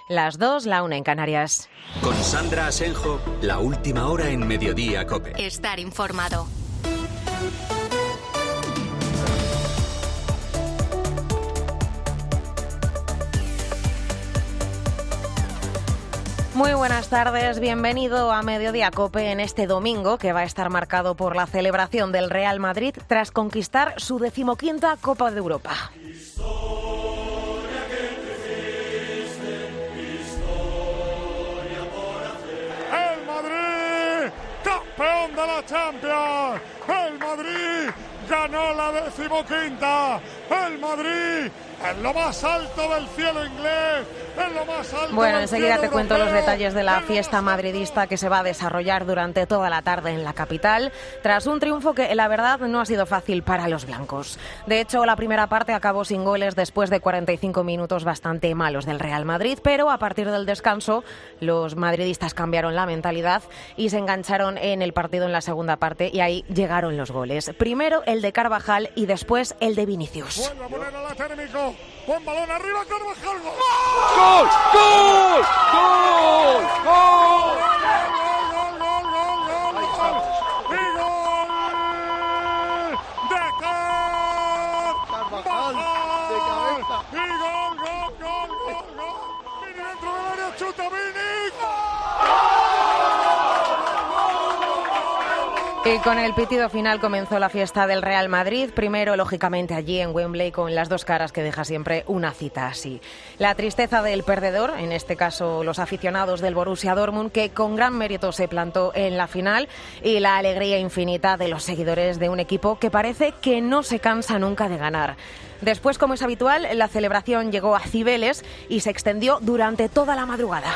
las 2, la 1 en Canarias. Con Sandra Asenjo, la última hora en Mediodía COPE. Estar informado. Muy buenas tardes, bienvenido a Mediodía COPE en este domingo que va a estar marcado por la celebración del Real Madrid tras conquistar su 15ª Copa de Europa. ¡El Madrid, campeón de la Champions! ¡El Madrid ganó la 15ª! ¡El Madrid en lo más alto del cielo inglés! ¡En lo más alto! Bueno, enseguida te cuento los detalles de la fiesta madridista que se va a desarrollar durante toda la tarde en la capital, tras un triunfo que la verdad no ha sido fácil para los blancos. De hecho, la primera parte acabó sin goles después de 45 minutos bastante malos del Real Madrid, pero a partir del descanso los madridistas cambiaron la mentalidad y se engancharon en el partido en la segunda parte y ahí llegaron los goles. Primero el de Carvajal y después el de Vinicius. Vuelve a poner a la térmico. Buen balón arriba, Carvajal. ¡Gol! ¡Gol! ¡Gol! ¡Gol! Y con el pitido final comenzó la fiesta del Real Madrid, primero lógicamente allí en Wembley con las dos caras que deja siempre una cita así. La tristeza del perdedor, en este caso los aficionados del Borussia Dortmund, que con gran mérito se plantó en la final, y la alegría infinita de los seguidores de un equipo que parece que no se cansa nunca de ganar. Después, como es habitual, la celebración llegó a Cibeles y se extendió durante toda la madrugada.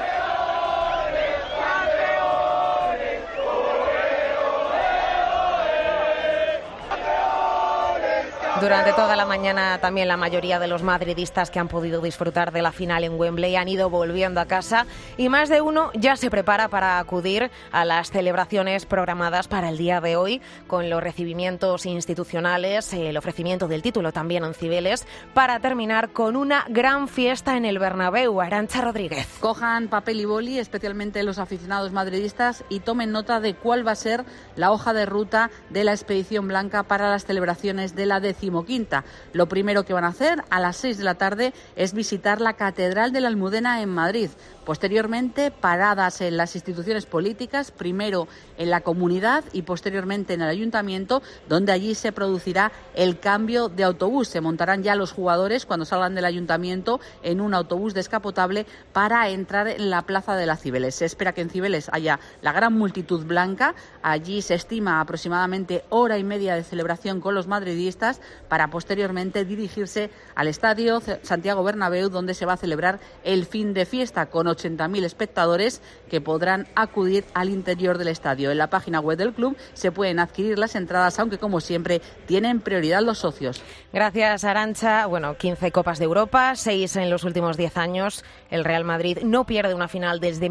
Durante toda la mañana también la mayoría de los madridistas que han podido disfrutar de la final en Wembley han ido volviendo a casa y más de uno ya se prepara para acudir a las celebraciones programadas para el día de hoy, con los recibimientos institucionales, el ofrecimiento del título también en Cibeles, para terminar con una gran fiesta en el Bernabéu. Arantxa Rodríguez. Cojan papel y boli, especialmente los aficionados madridistas, y tomen nota de cuál va a ser la hoja de ruta de la expedición blanca para las celebraciones de la 15ª. Lo primero que van a hacer a las 6 de la tarde es visitar la Catedral de la Almudena en Madrid. Posteriormente, paradas en las instituciones políticas, primero en la comunidad y posteriormente en el ayuntamiento, donde allí se producirá el cambio de autobús. Se montarán ya los jugadores cuando salgan del ayuntamiento en un autobús descapotable para entrar en la plaza de la Cibeles. Se espera que en Cibeles haya la gran multitud blanca. Allí se estima aproximadamente hora y media de celebración con los madridistas para posteriormente dirigirse al estadio Santiago Bernabéu, donde se va a celebrar el fin de fiesta con 80.000 espectadores que podrán acudir al interior del estadio. En la página web del club se pueden adquirir las entradas, aunque como siempre tienen prioridad los socios. Gracias, Arantxa. 15 Copas de Europa, 6 en los últimos 10 años. El Real Madrid no pierde una final desde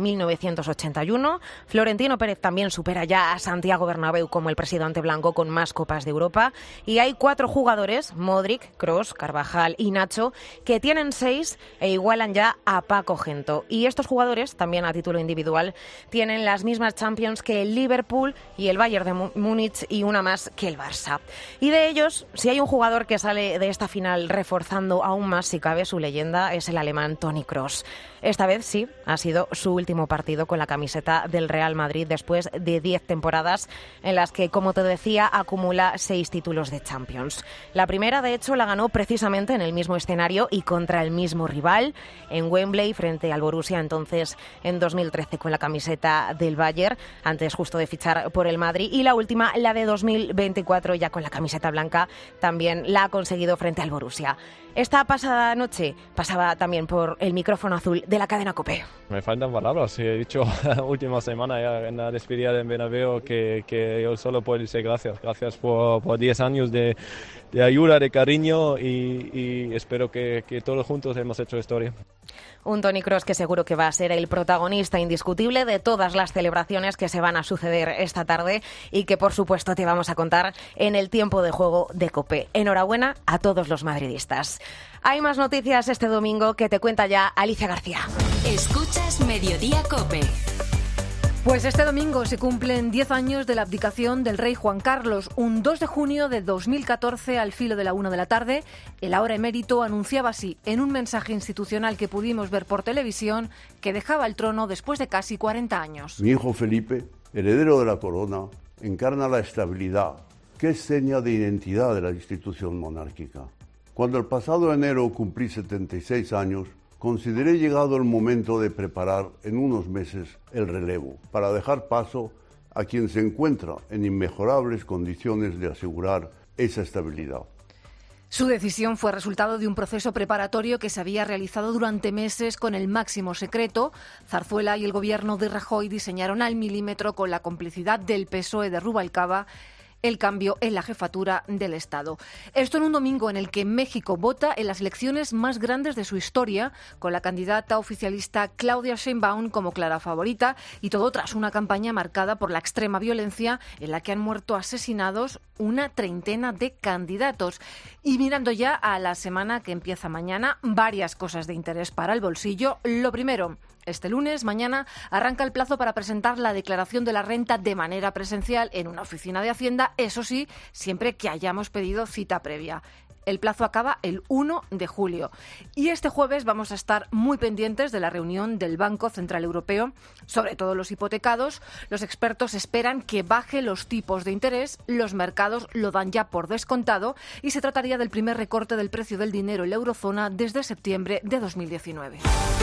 1981. Florentino Pérez también supera ya a Santiago Bernabéu como el presidente blanco con más Copas de Europa. Y hay 4 jugadores, Modric, Kroos, Carvajal y Nacho, que tienen 6 e igualan ya a Paco Gento. Y estos jugadores, también a título individual, tienen las mismas Champions que el Liverpool y el Bayern de Múnich y una más que el Barça. Y de ellos, si hay un jugador que sale de esta final reforzando aún más, si cabe, su leyenda, es el alemán Toni Kroos. Esta vez sí, ha sido su último partido con la camiseta del Real Madrid después de 10 temporadas en las que, como te decía, acumula 6 títulos de Champions. La primera, de hecho, la ganó precisamente en el mismo escenario y contra el mismo rival, en Wembley, frente al Borussia, entonces en 2013 con la camiseta del Bayern, antes justo de fichar por el Madrid. Y la última, la de 2024, ya con la camiseta blanca, también la ha conseguido frente al Borussia. Esta pasada noche pasaba también por el micrófono azul de la cadena COPE. Me faltan palabras. He dicho la última semana ya en la despedida de Bernabéu que yo solo puedo decir gracias. Gracias por 10 años de ayuda, de cariño y espero que todos juntos hemos hecho historia. Un Toni Kroos que seguro que va a ser el protagonista indiscutible de todas las celebraciones que se van a suceder esta tarde y que, por supuesto, te vamos a contar en el tiempo de juego de COPE. Enhorabuena a todos los madridistas. Hay más noticias este domingo que te cuenta ya Alicia García. Escuchas Mediodía COPE. Pues este domingo se cumplen 10 años de la abdicación del rey Juan Carlos. Un 2 de junio de 2014, al filo de la 1 de la tarde, el ahora emérito anunciaba así, en un mensaje institucional que pudimos ver por televisión, que dejaba el trono después de casi 40 años. Mi hijo Felipe, heredero de la corona, encarna la estabilidad, que es seña de identidad de la institución monárquica. Cuando el pasado enero cumplí 76 años, consideré llegado el momento de preparar en unos meses el relevo para dejar paso a quien se encuentra en inmejorables condiciones de asegurar esa estabilidad. Su decisión fue resultado de un proceso preparatorio que se había realizado durante meses con el máximo secreto. Zarzuela y el gobierno de Rajoy diseñaron al milímetro, con la complicidad del PSOE de Rubalcaba, el cambio en la jefatura del Estado. Esto en un domingo en el que México vota en las elecciones más grandes de su historia, con la candidata oficialista Claudia Sheinbaum como clara favorita, y todo tras una campaña marcada por la extrema violencia en la que han muerto asesinados una treintena de candidatos. Y mirando ya a la semana que empieza mañana, varias cosas de interés para el bolsillo. Lo primero, este lunes, mañana, arranca el plazo para presentar la declaración de la renta de manera presencial en una oficina de Hacienda, eso sí, siempre que hayamos pedido cita previa. El plazo acaba el 1 de julio. Y este jueves vamos a estar muy pendientes de la reunión del Banco Central Europeo, sobre todo los hipotecados. Los expertos esperan que baje los tipos de interés, los mercados lo dan ya por descontado y se trataría del primer recorte del precio del dinero en la eurozona desde septiembre de 2019.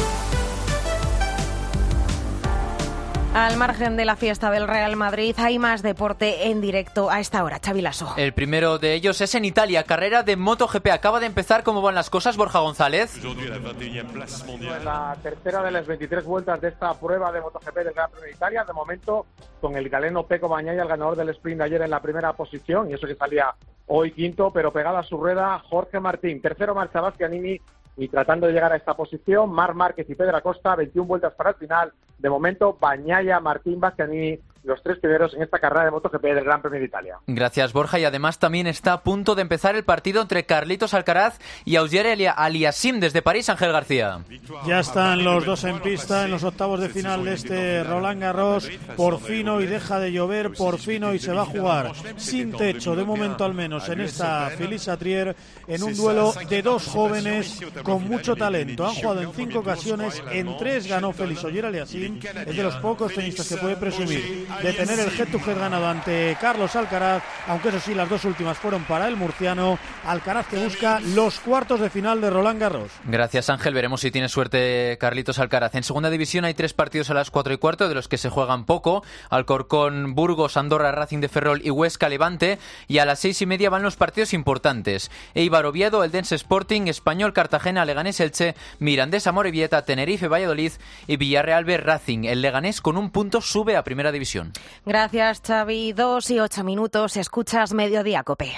Al margen de la fiesta del Real Madrid, hay más deporte en directo a esta hora. Xavi Lasso. El primero de ellos es en Italia, carrera de MotoGP. Acaba de empezar. ¿Cómo van las cosas, Borja González? En la tercera de las 23 vueltas de esta prueba de MotoGP del Gran Premio de Italia, de momento con el galeno Pecco Bagnaia, el ganador del sprint de ayer, en la primera posición, y eso que salía hoy quinto, pero pegado a su rueda Jorge Martín. Tercero marcha Bastianini, y tratando de llegar a esta posición, Marc Márquez y Pedro Acosta, 21 vueltas para el final. De momento, Bagnaia, Martín, Bastianini, los tres primeros en esta carrera de MotoGP del Gran Premio de Italia. Gracias, Borja. Y además también está a punto de empezar el partido entre Carlitos Alcaraz y Auger Aliassime desde París. Ángel García. Ya están los dos en pista en los octavos de final de este Roland Garros. Por fin hoy deja de llover, por fin hoy se va a jugar sin techo, de momento al menos, en esta Philippe-Chatrier, en un duelo de dos jóvenes con mucho talento. Han jugado en 5 ocasiones, en 3 ganó Félix Auger-Aliassime. Es de los pocos tenistas que puede presumir de tener el head-to-head ganado ante Carlos Alcaraz, aunque eso sí, las dos últimas fueron para el murciano. Alcaraz que busca los cuartos de final de Roland Garros. Gracias, Ángel. Veremos si tiene suerte Carlitos Alcaraz. En segunda división hay 3 partidos a las 4:15, de los que se juegan poco. Alcorcón, Burgos, Andorra, Racing de Ferrol y Huesca, Levante. Y a las 6:30 van los partidos importantes. Eibar, Oviedo, Eldense Sporting, Español, Cartagena, Leganés, Elche, Mirandés, Amorebieta, Tenerife, Valladolid y Villarreal B, Racing. El Leganés con un punto sube a primera división. Gracias, Xavi. 2:08. Escuchas Mediodía COPE.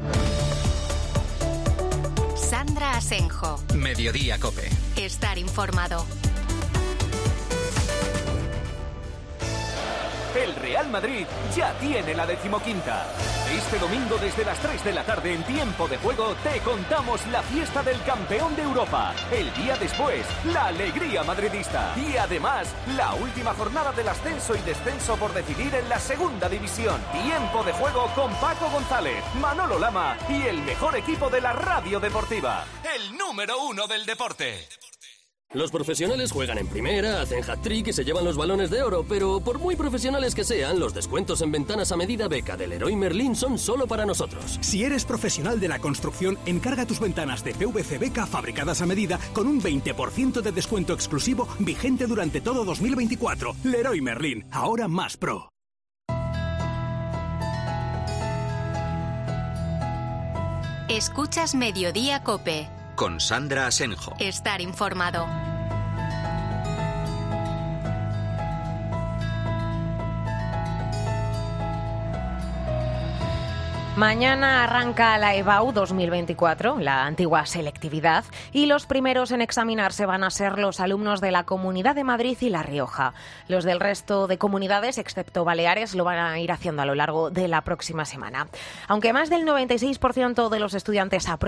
Sandra Asenjo. Mediodía COPE. Estar informado. El Real Madrid ya tiene la 15ª. Este domingo desde las 3 de la tarde en Tiempo de Juego te contamos la fiesta del campeón de Europa. El día después, la alegría madridista. Y además, la última jornada del ascenso y descenso por decidir en la segunda división. Tiempo de Juego con Paco González, Manolo Lama y el mejor equipo de la radio deportiva. El número 1 del deporte. Los profesionales juegan en primera, hacen hat-trick y se llevan los balones de oro, pero por muy profesionales que sean, los descuentos en ventanas a medida Beca del Leroy Merlin son solo para nosotros. Si eres profesional de la construcción, encarga tus ventanas de PVC Beca fabricadas a medida con un 20% de descuento exclusivo vigente durante todo 2024. Leroy Merlin, ahora más pro. Escuchas Mediodía COPE. Con Sandra Asenjo. Estar informado. Mañana arranca la EBAU 2024, la antigua selectividad, y los primeros en examinarse van a ser los alumnos de la Comunidad de Madrid y La Rioja. Los del resto de comunidades, excepto Baleares, lo van a ir haciendo a lo largo de la próxima semana. Aunque más del 96% de los estudiantes aprueba,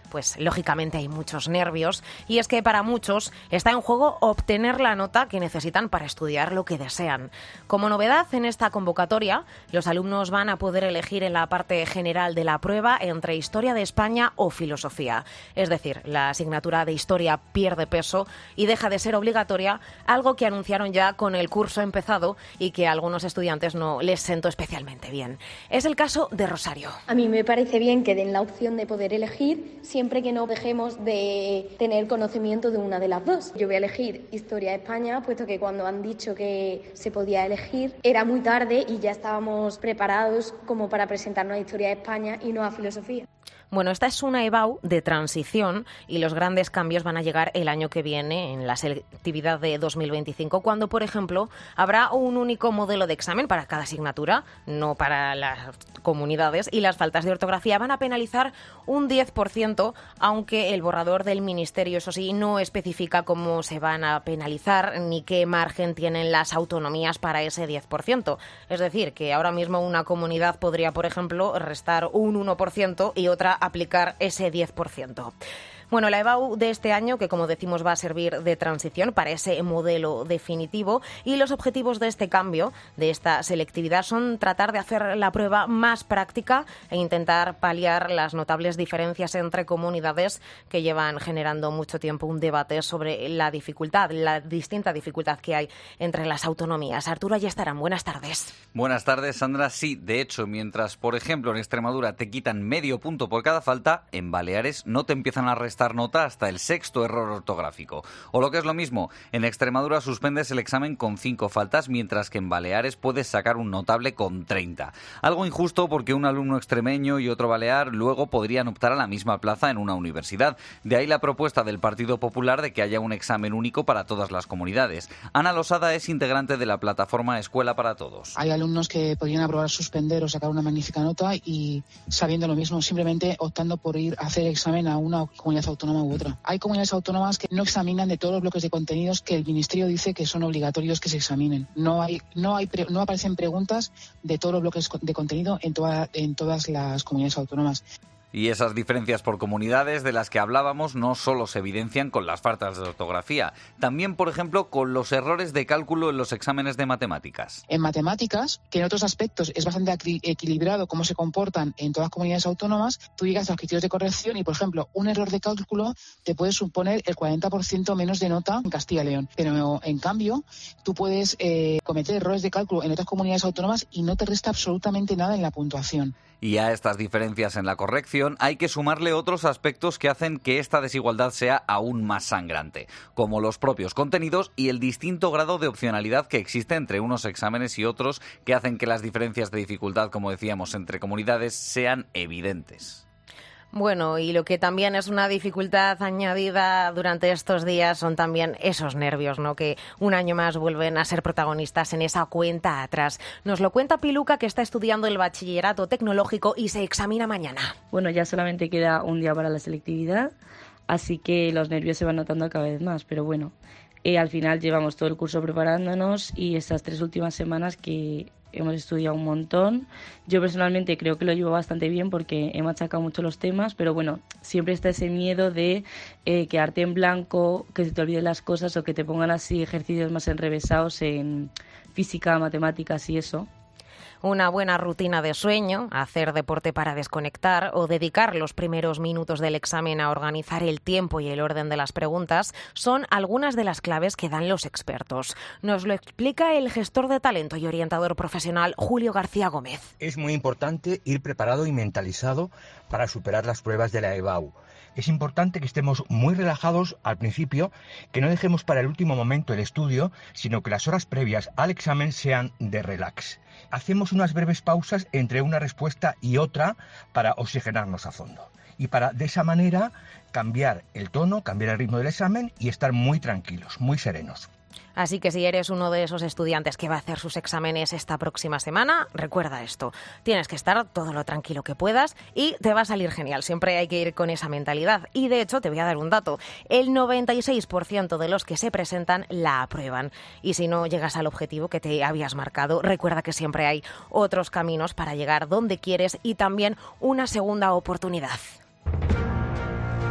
pues lógicamente hay muchos nervios, y es que para muchos está en juego obtener la nota que necesitan para estudiar lo que desean. Como novedad en esta convocatoria, los alumnos van a poder elegir en la parte general de la prueba entre Historia de España o Filosofía. Es decir, la asignatura de Historia pierde peso y deja de ser obligatoria, algo que anunciaron ya con el curso empezado y que a algunos estudiantes no les sentó especialmente bien. Es el caso de Rosario. A mí me parece bien que den la opción de poder elegir, siempre que no dejemos de tener conocimiento de una de las dos. Yo voy a elegir Historia de España, puesto que cuando han dicho que se podía elegir era muy tarde y ya estábamos preparados como para presentarnos a Historia de España y no a Filosofía. Bueno, esta es una EBAU de transición y los grandes cambios van a llegar el año que viene en la selectividad de 2025, cuando, por ejemplo, habrá un único modelo de examen para cada asignatura, no para las comunidades, y las faltas de ortografía van a penalizar un 10%, aunque el borrador del Ministerio, eso sí, no especifica cómo se van a penalizar ni qué margen tienen las autonomías para ese 10%. Es decir, que ahora mismo una comunidad podría, por ejemplo, restar un 1% y otra aplicar ese 10%. Bueno, la EBAU de este año, que como decimos va a servir de transición para ese modelo definitivo, y los objetivos de este cambio, de esta selectividad, son tratar de hacer la prueba más práctica e intentar paliar las notables diferencias entre comunidades que llevan generando mucho tiempo un debate sobre la dificultad, la distinta dificultad que hay entre las autonomías. Arturo Ayestarán, buenas tardes. Buenas tardes, Sandra. Sí, de hecho, mientras, por ejemplo, en Extremadura te quitan medio punto por cada falta, en Baleares no te empiezan a restar nota hasta el sexto error ortográfico. O lo que es lo mismo, en Extremadura suspendes el examen con 5 faltas, mientras que en Baleares puedes sacar un notable con 30. Algo injusto porque un alumno extremeño y otro balear luego podrían optar a la misma plaza en una universidad. De ahí la propuesta del Partido Popular de que haya un examen único para todas las comunidades. Ana Losada es integrante de la plataforma Escuela para Todos. Hay alumnos que podrían aprobar, suspender o sacar una magnífica nota y sabiendo lo mismo, simplemente optando por ir a hacer examen a una comunidad autónoma u otra. Hay comunidades autónomas que no examinan de todos los bloques de contenidos que el Ministerio dice que son obligatorios que se examinen. No aparecen preguntas de todos los bloques de contenido en todas las comunidades autónomas. Y esas diferencias por comunidades de las que hablábamos no solo se evidencian con las faltas de ortografía, también, por ejemplo, con los errores de cálculo en los exámenes de matemáticas. En matemáticas, que en otros aspectos es bastante equilibrado cómo se comportan en todas las comunidades autónomas, tú llegas a los criterios de corrección y, por ejemplo, un error de cálculo te puede suponer el 40% menos de nota en Castilla y León. Pero, en cambio, tú puedes cometer errores de cálculo en otras comunidades autónomas y no te resta absolutamente nada en la puntuación. Y a estas diferencias en la corrección hay que sumarle otros aspectos que hacen que esta desigualdad sea aún más sangrante, como los propios contenidos y el distinto grado de opcionalidad que existe entre unos exámenes y otros, que hacen que las diferencias de dificultad, como decíamos, entre comunidades sean evidentes. Bueno, y lo que también es una dificultad añadida durante estos días son también esos nervios, ¿no?, que un año más vuelven a ser protagonistas en esa cuenta atrás. Nos lo cuenta Piluca, que está estudiando el bachillerato tecnológico y se examina mañana. Bueno, ya solamente queda un día para la selectividad, así que los nervios se van notando cada vez más, pero bueno, al final llevamos todo el curso preparándonos y estas 3 últimas semanas que hemos estudiado un montón. Yo personalmente creo que lo llevo bastante bien porque he machacado mucho los temas, pero bueno, siempre está ese miedo de quedarte en blanco, que se te olviden las cosas o que te pongan así ejercicios más enrevesados en física, matemáticas y eso. Una buena rutina de sueño, hacer deporte para desconectar o dedicar los primeros minutos del examen a organizar el tiempo y el orden de las preguntas son algunas de las claves que dan los expertos. Nos lo explica el gestor de talento y orientador profesional Julio García Gómez. Es muy importante ir preparado y mentalizado para superar las pruebas de la EBAU. Es importante que estemos muy relajados al principio, que no dejemos para el último momento el estudio, sino que las horas previas al examen sean de relax. Hacemos unas breves pausas entre una respuesta y otra para oxigenarnos a fondo. Y para, de esa manera, cambiar el tono, cambiar el ritmo del examen y estar muy tranquilos, muy serenos. Así que si eres uno de esos estudiantes que va a hacer sus exámenes esta próxima semana, recuerda esto. Tienes que estar todo lo tranquilo que puedas y te va a salir genial. Siempre hay que ir con esa mentalidad. Y de hecho, te voy a dar un dato. El 96% de los que se presentan la aprueban. Y si no llegas al objetivo que te habías marcado, recuerda que siempre hay otros caminos para llegar donde quieres y también una segunda oportunidad.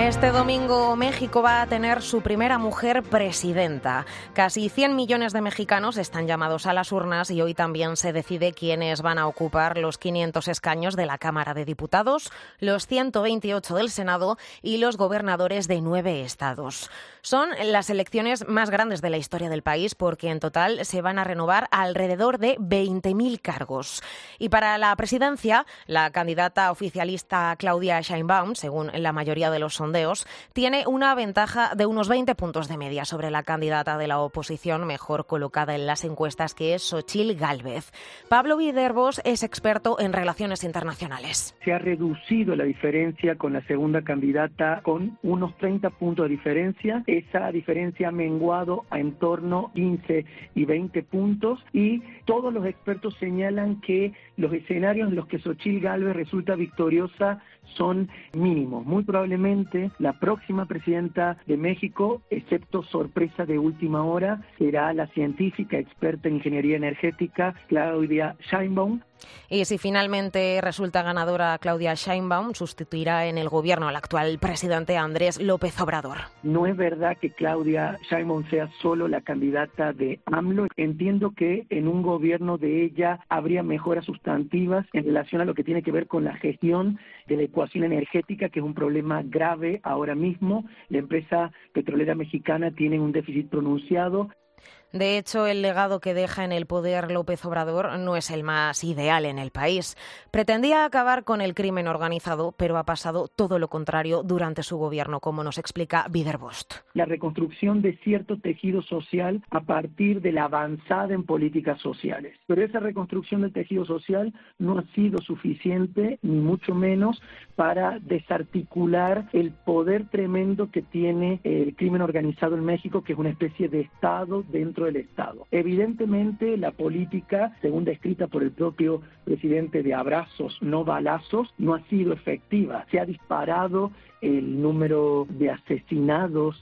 Este domingo México va a tener su primera mujer presidenta. Casi 100 millones de mexicanos están llamados a las urnas y hoy también se decide quiénes van a ocupar los 500 escaños de la Cámara de Diputados, los 128 del Senado y los gobernadores de 9 estados. Son las elecciones más grandes de la historia del país porque en total se van a renovar alrededor de 20.000 cargos. Y para la presidencia, la candidata oficialista Claudia Sheinbaum, según la mayoría de los sondeos, tiene una ventaja de unos 20 puntos de media sobre la candidata de la oposición mejor colocada en las encuestas, que es Xochitl Gálvez. Pablo Vidervos es experto en relaciones internacionales. Se ha reducido la diferencia con la segunda candidata con unos 30 puntos de diferencia. Esa diferencia ha menguado a en torno a 15 y 20 puntos y todos los expertos señalan que los escenarios en los que Xochitl Gálvez resulta victoriosa son mínimos. Muy probablemente la próxima presidenta de México, excepto sorpresa de última hora, será la científica experta en ingeniería energética Claudia Sheinbaum. Y si finalmente resulta ganadora Claudia Sheinbaum, sustituirá en el gobierno al actual presidente Andrés López Obrador. No es verdad que Claudia Sheinbaum sea solo la candidata de AMLO. Entiendo que en un gobierno de ella habría mejoras sustantivas en relación a lo que tiene que ver con la gestión de la ecuación energética, que es un problema grave ahora mismo. La empresa petrolera mexicana tiene un déficit pronunciado. De hecho, el legado que deja en el poder López Obrador no es el más ideal en el país. Pretendía acabar con el crimen organizado, pero ha pasado todo lo contrario durante su gobierno, como nos explica Vidervost. La reconstrucción de cierto tejido social a partir de la avanzada en políticas sociales. Pero esa reconstrucción del tejido social no ha sido suficiente, ni mucho menos, para desarticular el poder tremendo que tiene el crimen organizado en México, que es una especie de Estado dentro del Estado. Evidentemente, la política, según descrita por el propio presidente, de abrazos, no balazos, no ha sido efectiva. Se ha disparado el número de asesinados.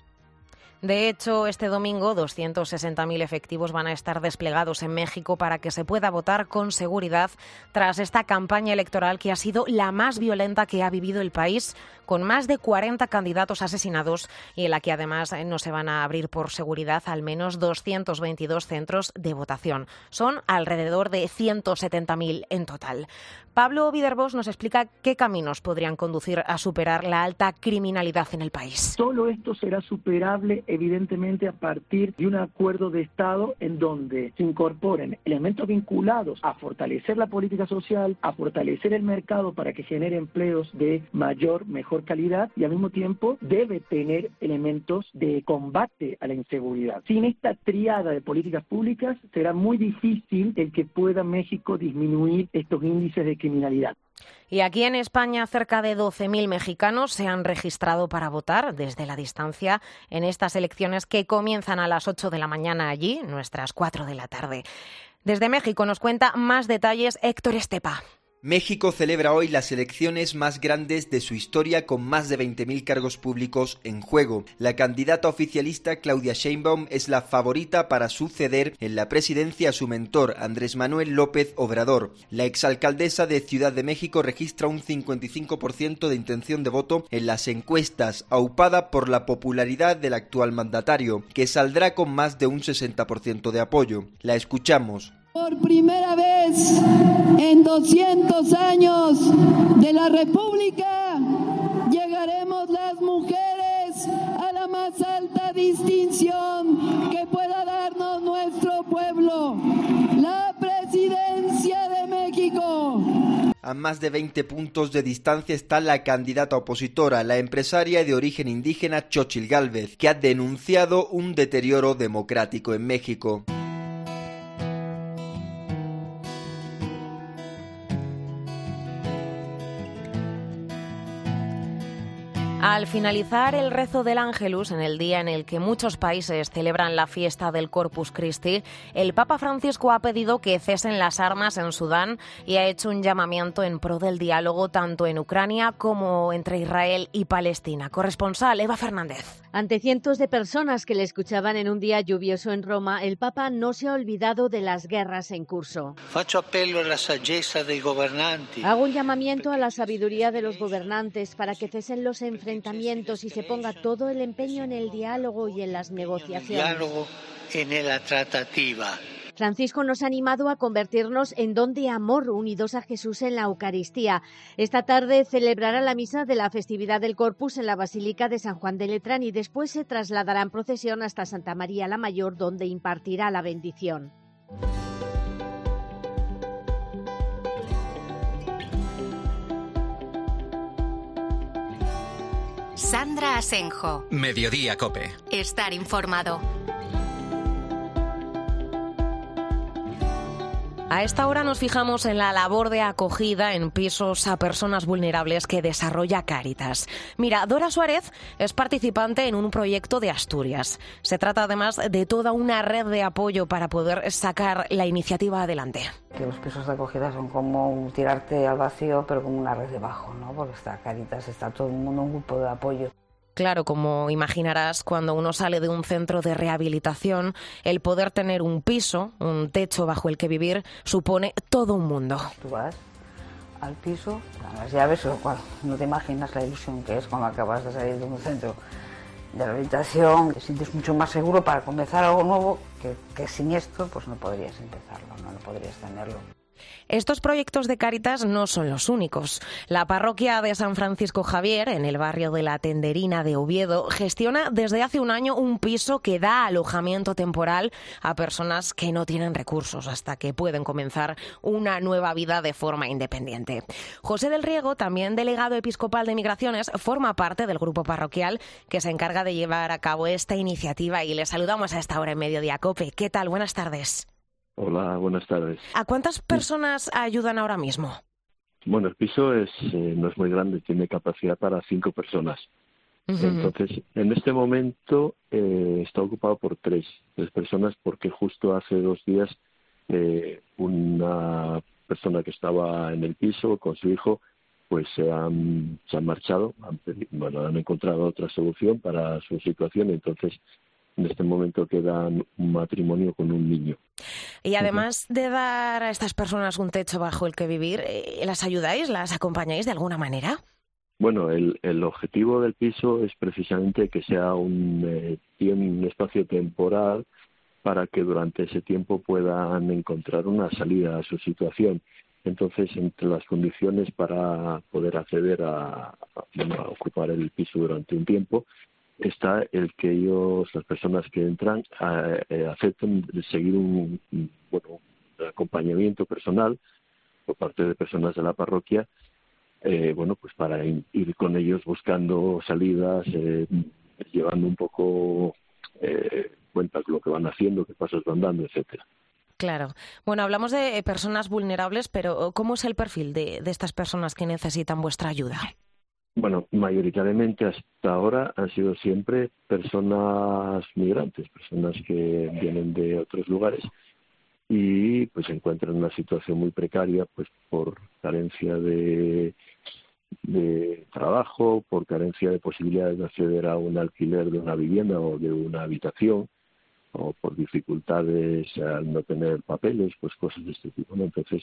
De hecho, este domingo 260.000 efectivos van a estar desplegados en México para que se pueda votar con seguridad tras esta campaña electoral que ha sido la más violenta que ha vivido el país, con más de 40 candidatos asesinados y en la que además no se van a abrir por seguridad al menos 222 centros de votación. Son alrededor de 170.000 en total. Pablo Vidervos nos explica qué caminos podrían conducir a superar la alta criminalidad en el país. Solo esto será superable, evidentemente, a partir de un acuerdo de Estado en donde se incorporen elementos vinculados a fortalecer la política social, a fortalecer el mercado para que genere empleos de mejor calidad y al mismo tiempo debe tener elementos de combate a la inseguridad. Sin esta tríada de políticas públicas será muy difícil el que pueda México disminuir estos índices de criminalidad. Y aquí en España cerca de 12.000 mexicanos se han registrado para votar desde la distancia en estas elecciones que comienzan a las 8 de la mañana allí, nuestras 4 de la tarde. Desde México nos cuenta más detalles Héctor Estepa. México celebra hoy las elecciones más grandes de su historia con más de 20.000 cargos públicos en juego. La candidata oficialista Claudia Sheinbaum es la favorita para suceder en la presidencia a su mentor Andrés Manuel López Obrador. La exalcaldesa de Ciudad de México registra un 55% de intención de voto en las encuestas, aupada por la popularidad del actual mandatario, que saldrá con más de un 60% de apoyo. La escuchamos. Por primera vez en 200 años de la República llegaremos las mujeres a la más alta distinción que pueda darnos nuestro pueblo, la presidencia de México. A más de 20 puntos de distancia está la candidata opositora, la empresaria de origen indígena Xochitl Gálvez, que ha denunciado un deterioro democrático en México. Al finalizar el rezo del Ángelus, en el día en el que muchos países celebran la fiesta del Corpus Christi, el Papa Francisco ha pedido que cesen las armas en Sudán y ha hecho un llamamiento en pro del diálogo tanto en Ucrania como entre Israel y Palestina. Corresponsal Eva Fernández. Ante cientos de personas que le escuchaban en un día lluvioso en Roma, el Papa no se ha olvidado de las guerras en curso. Hago un llamamiento a la sabiduría de los gobernantes para que cesen los enfrentamientos enfrentamientos y se ponga todo el empeño en el diálogo y en las negociaciones. Diálogo en la tratativa. Francisco nos ha animado a convertirnos en don de amor, unidos a Jesús en la Eucaristía. Esta tarde celebrará la misa de la festividad del Corpus en la Basílica de San Juan de Letrán y después se trasladará en procesión hasta Santa María la Mayor, donde impartirá la bendición. Sandra Asenjo. Mediodía Cope. Estar informado. A esta hora nos fijamos en la labor de acogida en pisos a personas vulnerables que desarrolla Cáritas. Mira, Dora Suárez es participante en un proyecto de Asturias. Se trata además de toda una red de apoyo para poder sacar la iniciativa adelante. Que los pisos de acogida son como tirarte al vacío, pero como una red debajo, ¿no? Porque está Cáritas, está todo el mundo, un grupo de apoyo. Claro, como imaginarás, cuando uno sale de un centro de rehabilitación, el poder tener un piso, un techo bajo el que vivir, supone todo un mundo. Tú vas al piso, dan las llaves, lo cual no te imaginas la ilusión que es cuando acabas de salir de un centro de rehabilitación. Te sientes mucho más seguro para comenzar algo nuevo que sin esto pues no podrías empezarlo, no podrías tenerlo. Estos proyectos de Cáritas no son los únicos. La parroquia de San Francisco Javier, en el barrio de la Tenderina de Oviedo, gestiona desde hace un año un piso que da alojamiento temporal a personas que no tienen recursos hasta que pueden comenzar una nueva vida de forma independiente. José del Riego, también delegado episcopal de Migraciones, forma parte del grupo parroquial que se encarga de llevar a cabo esta iniciativa y le saludamos a esta hora en Mediodía Cope. ¿Qué tal? Buenas tardes. Hola, buenas tardes. ¿A cuántas personas ayudan ahora mismo? Bueno, el piso no es muy grande, tiene capacidad para 5 personas. Entonces, en este momento está ocupado por tres personas porque justo hace 2 días una persona que estaba en el piso con su hijo pues se han marchado, han encontrado otra solución para su situación, entonces en este momento queda un matrimonio con un niño. Y además de dar a estas personas un techo bajo el que vivir, ¿las ayudáis, las acompañáis de alguna manera? Bueno, el objetivo del piso es precisamente que sea un espacio temporal para que durante ese tiempo puedan encontrar una salida a su situación. Entonces, entre las condiciones para poder acceder a ocupar el piso durante un tiempo, está el que las personas que entran, acepten seguir un acompañamiento personal por parte de personas de la parroquia, pues para ir con ellos buscando salidas, llevando un poco cuenta lo que van haciendo, qué pasos van dando, etcétera. Claro. Bueno, hablamos de personas vulnerables, pero ¿cómo es el perfil de estas personas que necesitan vuestra ayuda? Bueno, mayoritariamente hasta ahora han sido siempre personas migrantes, personas que vienen de otros lugares y pues se encuentran en una situación muy precaria pues por carencia de trabajo, por carencia de posibilidades de acceder a un alquiler de una vivienda o de una habitación, o por dificultades al no tener papeles, pues cosas de este tipo, ¿no? Entonces,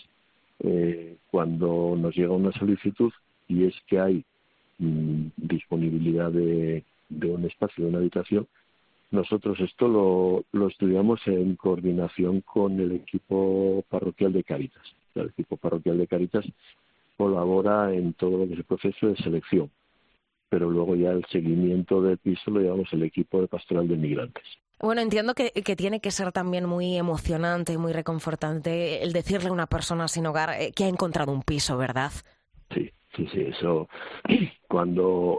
cuando nos llega una solicitud y es que hay disponibilidad de un espacio, de una habitación, nosotros esto lo estudiamos en coordinación con el equipo parroquial de Cáritas. El equipo parroquial de Cáritas colabora en todo lo que es el proceso de selección, pero luego ya el seguimiento del piso lo llevamos el equipo de pastoral de migrantes. Bueno, entiendo que tiene que ser también muy emocionante, muy reconfortante el decirle a una persona sin hogar que ha encontrado un piso, ¿verdad? Sí, eso cuando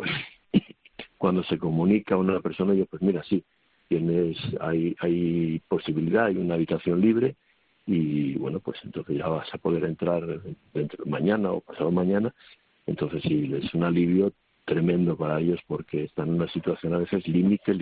se comunica a una persona, yo pues mira, sí, hay posibilidad, hay una habitación libre y bueno, pues entonces ya vas a poder entrar dentro mañana o pasado mañana, entonces sí, es un alivio tremendo para ellos porque están en una situación a veces límite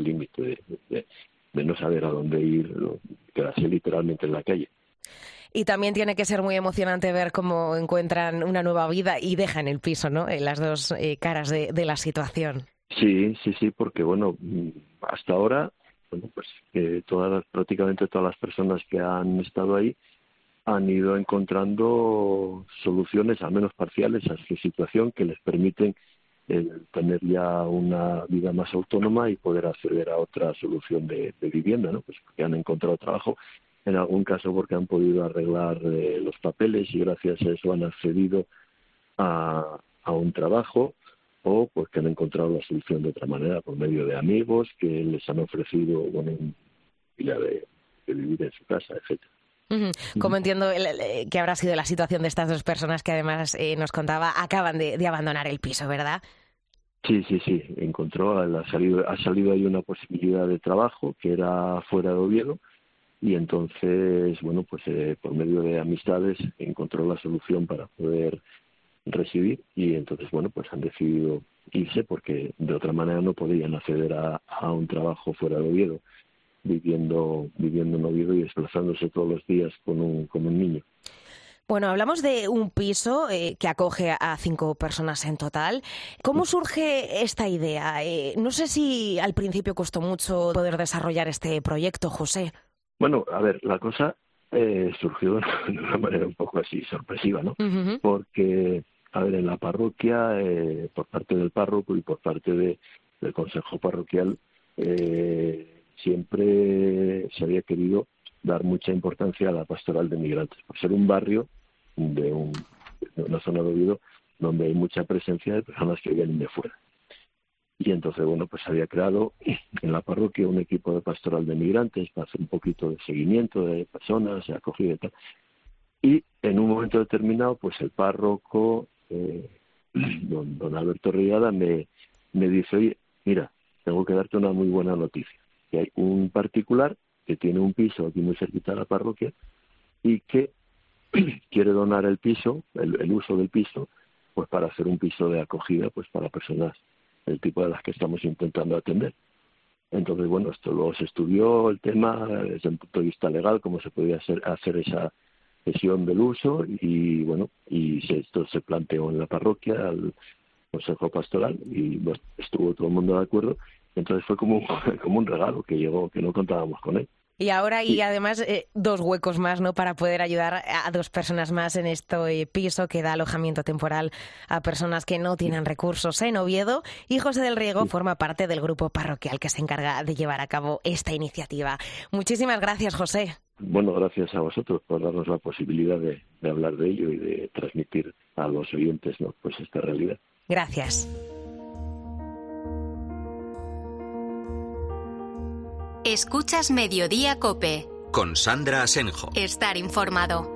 de no saber a dónde ir, quedarse literalmente en la calle. Y también tiene que ser muy emocionante ver cómo encuentran una nueva vida y dejan el piso, ¿no? En las dos caras de la situación. Sí, porque bueno, hasta ahora, bueno, pues prácticamente todas las personas que han estado ahí han ido encontrando soluciones, al menos parciales, a su situación que les permiten el tener ya una vida más autónoma y poder acceder a otra solución de vivienda, ¿no? Pues porque han encontrado trabajo, en algún caso porque han podido arreglar los papeles y gracias a eso han accedido a un trabajo, o pues que han encontrado la solución de otra manera por medio de amigos que les han ofrecido una posibilidad de vivir en su casa, etcétera. Como entiendo que habrá sido la situación de estas dos personas que además nos contaba, acaban de abandonar el piso, ¿verdad? Sí, encontró, ha salido ahí una posibilidad de trabajo que era fuera de Oviedo y entonces, bueno, pues por medio de amistades encontró la solución para poder residir y entonces, bueno, pues han decidido irse porque de otra manera no podían acceder a un trabajo fuera de Oviedo, viviendo en Oviedo y desplazándose todos los días con un niño. Bueno, hablamos de un piso que acoge a 5 personas en total. ¿Cómo surge esta idea? No sé si al principio costó mucho poder desarrollar este proyecto, José. Bueno, a ver, la cosa surgió de una manera un poco así sorpresiva, ¿no? Uh-huh. Porque, a ver, en la parroquia, por parte del párroco y por parte del consejo parroquial, siempre se había querido dar mucha importancia a la pastoral de migrantes, por ser un barrio de una zona de Oviedo donde hay mucha presencia de personas que vienen de fuera. Y entonces, bueno, pues se había creado en la parroquia un equipo de pastoral de migrantes para hacer un poquito de seguimiento de personas, de acogida y tal. Y en un momento determinado, pues el párroco, don Alberto Riada, me dice, oye, mira, tengo que darte una muy buena noticia. Que hay un particular que tiene un piso aquí muy cerquita de la parroquia y que quiere donar el piso, el uso del piso, pues para hacer un piso de acogida pues para personas del tipo de las que estamos intentando atender. Entonces, bueno, esto luego se estudió el tema desde el punto de vista legal, cómo se podía hacer esa cesión del uso y, bueno, esto se planteó en la parroquia, al consejo pastoral y, bueno, estuvo todo el mundo de acuerdo. Entonces fue como un regalo que llegó, que no contábamos con él. Y ahora, y además, 2 huecos más, ¿no?, para poder ayudar a 2 personas más en este piso que da alojamiento temporal a personas que no tienen recursos en Oviedo. Y José del Riego forma parte del grupo parroquial que se encarga de llevar a cabo esta iniciativa. Muchísimas gracias, José. Bueno, gracias a vosotros por darnos la posibilidad de hablar de ello y de transmitir a los oyentes, ¿no?, pues esta realidad. Gracias. Escuchas Mediodía COPE. Con Sandra Asenjo. Estar informado.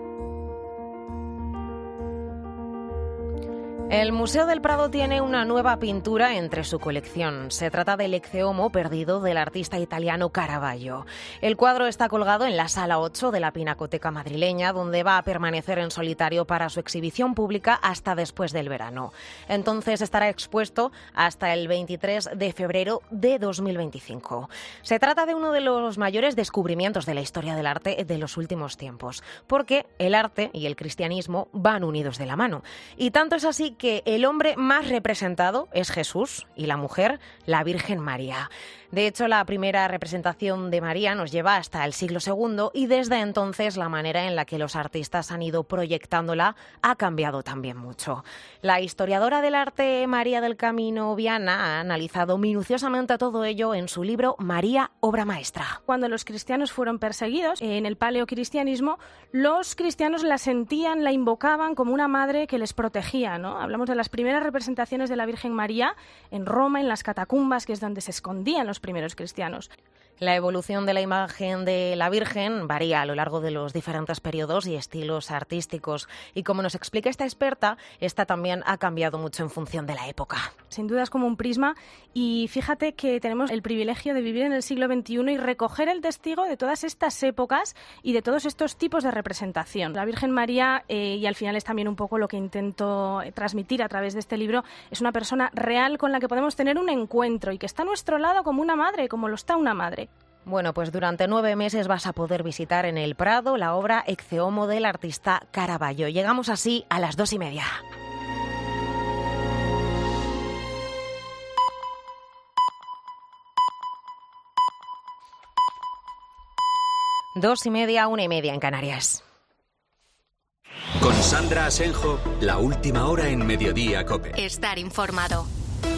El Museo del Prado tiene una nueva pintura entre su colección. Se trata del Ecce Homo perdido del artista italiano Caravaggio. El cuadro está colgado en la Sala 8 de la Pinacoteca madrileña, donde va a permanecer en solitario para su exhibición pública hasta después del verano. Entonces estará expuesto hasta el 23 de febrero de 2025. Se trata de uno de los mayores descubrimientos de la historia del arte de los últimos tiempos, porque el arte y el cristianismo van unidos de la mano. Y tanto es así que el hombre más representado es Jesús y la mujer, la Virgen María. De hecho, la primera representación de María nos lleva hasta el siglo II y desde entonces la manera en la que los artistas han ido proyectándola ha cambiado también mucho. La historiadora del arte María del Camino Viana ha analizado minuciosamente todo ello en su libro María, obra maestra. Cuando los cristianos fueron perseguidos en el paleocristianismo, los cristianos la sentían, la invocaban como una madre que les protegía, ¿no? Hablamos de las primeras representaciones de la Virgen María en Roma, en las catacumbas, que es donde se escondían los primeros cristianos. La evolución de la imagen de la Virgen varía a lo largo de los diferentes periodos y estilos artísticos. Y como nos explica esta experta, esta también ha cambiado mucho en función de la época. Sin duda es como un prisma y fíjate que tenemos el privilegio de vivir en el siglo XXI y recoger el testigo de todas estas épocas y de todos estos tipos de representación. La Virgen María, y al final es también un poco lo que intento transmitir a través de este libro, es una persona real con la que podemos tener un encuentro y que está a nuestro lado como una madre, como lo está una madre. Bueno, pues durante 9 meses vas a poder visitar en el Prado la obra Ecce Homo del artista Caravaggio. Llegamos así a las 2:30. Dos y media, 1:30 en Canarias. Con Sandra Asenjo, la última hora en Mediodía COPE. Estar informado.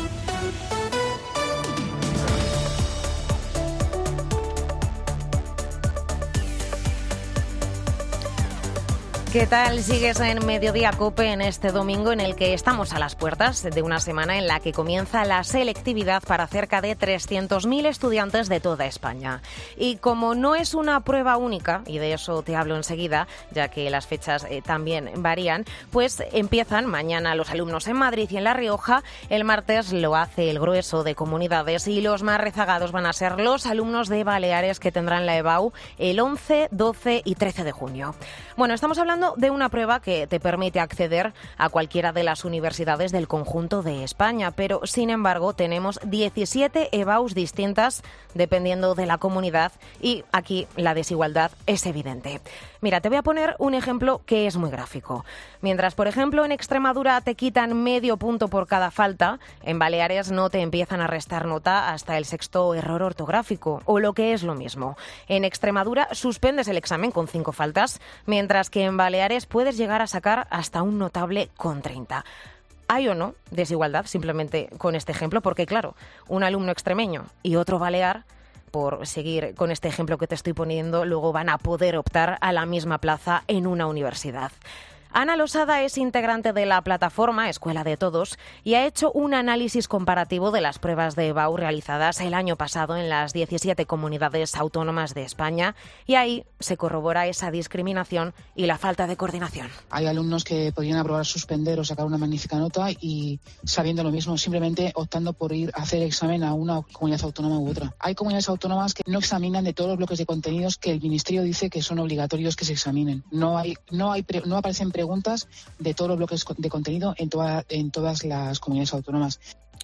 ¿Qué tal? Sigues en Mediodía COPE en este domingo en el que estamos a las puertas de una semana en la que comienza la selectividad para cerca de 300.000 estudiantes de toda España. Y como no es una prueba única, y de eso te hablo enseguida, ya que las fechas también varían, pues empiezan mañana los alumnos en Madrid y en La Rioja, el martes lo hace el grueso de comunidades y los más rezagados van a ser los alumnos de Baleares que tendrán la EBAU el 11, 12 y 13 de junio. Bueno, estamos hablando de una prueba que te permite acceder a cualquiera de las universidades del conjunto de España, pero sin embargo tenemos 17 EBAUs distintas dependiendo de la comunidad y aquí la desigualdad es evidente. Mira, te voy a poner un ejemplo que es muy gráfico. Mientras, por ejemplo, en Extremadura te quitan medio punto por cada falta, en Baleares no te empiezan a restar nota hasta el 6º error ortográfico, o lo que es lo mismo. En Extremadura suspendes el examen con 5 faltas, mientras que en Baleares puedes llegar a sacar hasta un notable con 30. ¿Hay o no desigualdad simplemente con este ejemplo? Porque claro, un alumno extremeño y otro balear, por seguir con este ejemplo que te estoy poniendo, luego van a poder optar a la misma plaza en una universidad. Ana Losada es integrante de la plataforma Escuela de Todos y ha hecho un análisis comparativo de las pruebas de EBAU realizadas el año pasado en las 17 comunidades autónomas de España y ahí se corrobora esa discriminación y la falta de coordinación. Hay alumnos que podrían aprobar, suspender o sacar una magnífica nota y sabiendo lo mismo, simplemente optando por ir a hacer el examen a una comunidad autónoma u otra. Hay comunidades autónomas que no examinan de todos los bloques de contenidos que el Ministerio dice que son obligatorios que se examinen. No aparecen preguntas de todos los bloques de contenido en todas las comunidades autónomas.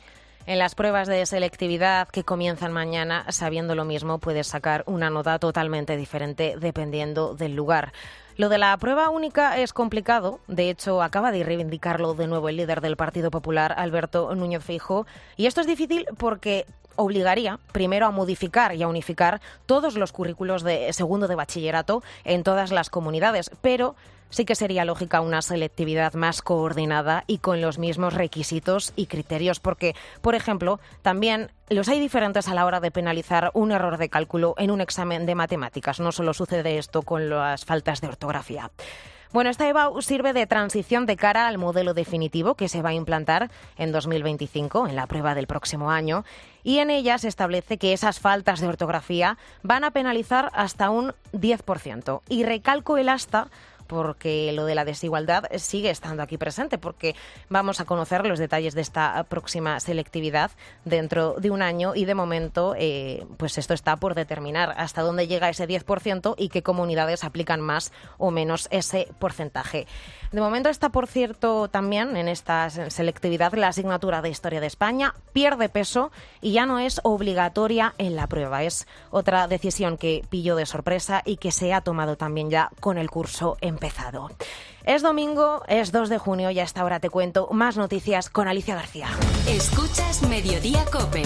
En las pruebas de selectividad que comienzan mañana, sabiendo lo mismo, puedes sacar una nota totalmente diferente dependiendo del lugar. Lo de la prueba única es complicado. De hecho, acaba de reivindicarlo de nuevo el líder del Partido Popular, Alberto Núñez Feijóo. Y esto es difícil porque obligaría primero a modificar y a unificar todos los currículos de segundo de bachillerato en todas las comunidades, pero sí que sería lógica una selectividad más coordinada y con los mismos requisitos y criterios, porque, por ejemplo, también los hay diferentes a la hora de penalizar un error de cálculo en un examen de matemáticas. No solo sucede esto con las faltas de ortografía. Bueno, esta EBAU sirve de transición de cara al modelo definitivo que se va a implantar en 2025, en la prueba del próximo año, y en ella se establece que esas faltas de ortografía van a penalizar hasta un 10%. Y recalco el hasta porque lo de la desigualdad sigue estando aquí presente, porque vamos a conocer los detalles de esta próxima selectividad dentro de un año y de momento pues esto está por determinar hasta dónde llega ese 10% y qué comunidades aplican más o menos ese porcentaje. De momento está, por cierto, también en esta selectividad la asignatura de Historia de España pierde peso y ya no es obligatoria en la prueba. Es otra decisión que pilló de sorpresa y que se ha tomado también ya con el curso empezado. Es domingo, es 2 de junio y a esta hora te cuento más noticias con Alicia García. Escuchas Mediodía COPE.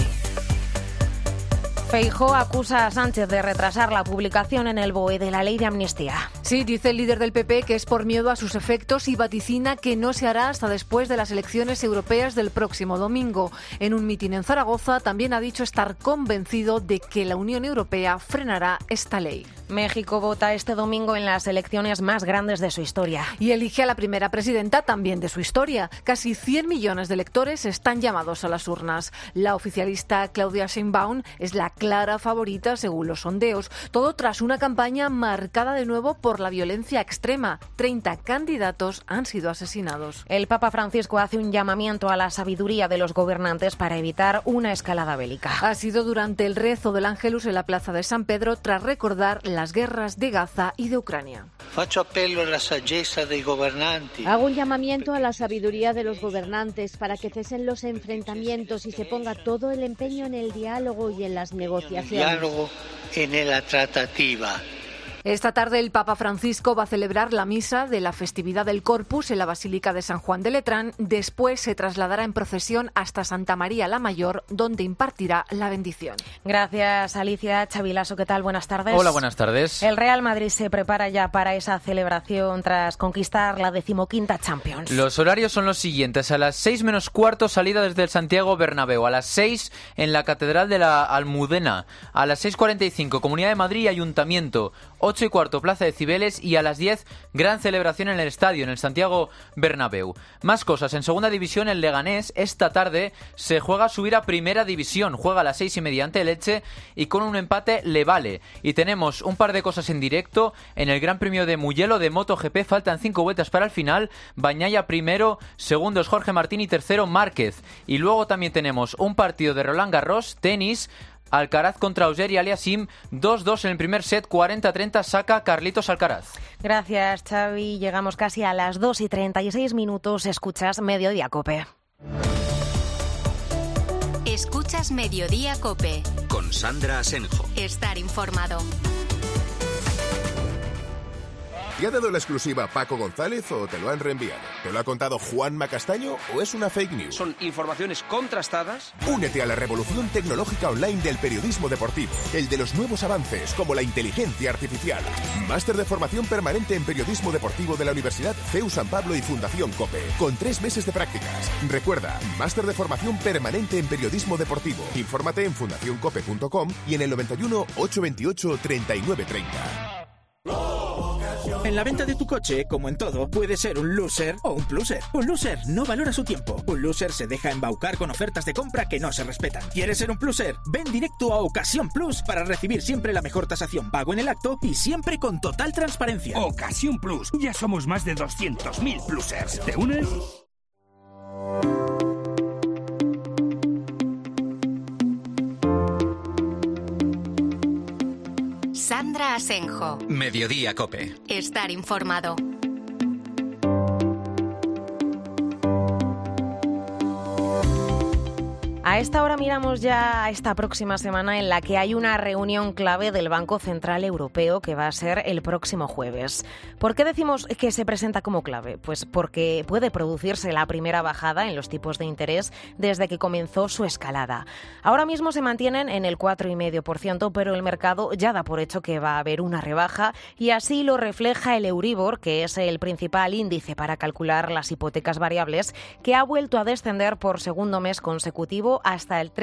Feijóo acusa a Sánchez de retrasar la publicación en el BOE de la ley de amnistía. Sí, dice el líder del PP que es por miedo a sus efectos y vaticina que no se hará hasta después de las elecciones europeas del próximo domingo. En un mitin en Zaragoza también ha dicho estar convencido de que la Unión Europea frenará esta ley. México vota este domingo en las elecciones más grandes de su historia. Y elige a la primera presidenta también de su historia. Casi 100 millones de electores están llamados a las urnas. La oficialista Claudia Sheinbaum es la clara favorita según los sondeos. Todo tras una campaña marcada de nuevo por la violencia extrema. 30 candidatos han sido asesinados. El Papa Francisco hace un llamamiento a la sabiduría de los gobernantes para evitar una escalada bélica. Ha sido durante el rezo del Ángelus en la Plaza de San Pedro tras recordar las guerras de Gaza y de Ucrania. Hago un llamamiento a la sabiduría de los gobernantes para que cesen los enfrentamientos y se ponga todo el empeño en el diálogo y en las negociaciones. Esta tarde el Papa Francisco va a celebrar la misa de la festividad del Corpus en la Basílica de San Juan de Letrán. Después se trasladará en procesión hasta Santa María la Mayor, donde impartirá la bendición. Gracias, Alicia. Chavilaso, ¿qué tal? Buenas tardes. Hola, buenas tardes. El Real Madrid se prepara ya para esa celebración tras conquistar la 15ª Champions. Los horarios son los siguientes. A las 6 menos cuarto, salida desde el Santiago Bernabéu. A las 6 en la Catedral de la Almudena. A las 6:45, Comunidad de Madrid y Ayuntamiento. 8:15, Plaza de Cibeles, y a las 10, gran celebración en el estadio, en el Santiago Bernabéu. Más cosas, en segunda división el Leganés esta tarde se juega a subir a primera división, juega a las 6:30 ante el Elche y con un empate le vale. Y tenemos un par de cosas en directo, en el Gran Premio de Mugello de MotoGP faltan 5 vueltas para el final, Bagnaia primero, segundo es Jorge Martín y tercero Márquez. Y luego también tenemos un partido de Roland Garros, tenis, Alcaraz contra Auger y Aliassime, 2-2 en el primer set, 40-30 saca Carlitos Alcaraz. Gracias, Xavi. Llegamos casi a las 2:36. Escuchas Mediodía COPE. Escuchas Mediodía COPE. Con Sandra Asenjo. Estar informado. ¿Te ha dado la exclusiva Paco González o te lo han reenviado? ¿Te lo ha contado Juanma Castaño o es una fake news? Son informaciones contrastadas. Únete a la revolución tecnológica online del periodismo deportivo, el de los nuevos avances como la inteligencia artificial. Máster de formación permanente en periodismo deportivo de la Universidad CEU San Pablo y Fundación COPE, con 3 meses de prácticas. Recuerda, máster de formación permanente en periodismo deportivo. Infórmate en fundacioncope.com y en el 91 828 3930. En la venta de tu coche, como en todo, puede ser un loser o un pluser. Un loser no valora su tiempo. Un loser se deja embaucar con ofertas de compra que no se respetan. ¿Quieres ser un pluser? Ven directo a Ocasión Plus para recibir siempre la mejor tasación pago en el acto y siempre con total transparencia. Ocasión Plus. Ya somos más de 200.000 plusers. ¿Te unes? Sandra Asenjo. Mediodía COPE. Estar informado. A esta hora miramos ya a esta próxima semana en la que hay una reunión clave del Banco Central Europeo que va a ser el próximo jueves. ¿Por qué decimos que se presenta como clave? Pues porque puede producirse la primera bajada en los tipos de interés desde que comenzó su escalada. Ahora mismo se mantienen en el 4,5%, pero el mercado ya da por hecho que va a haber una rebaja y así lo refleja el Euribor, que es el principal índice para calcular las hipotecas variables, que ha vuelto a descender por segundo mes consecutivo hasta el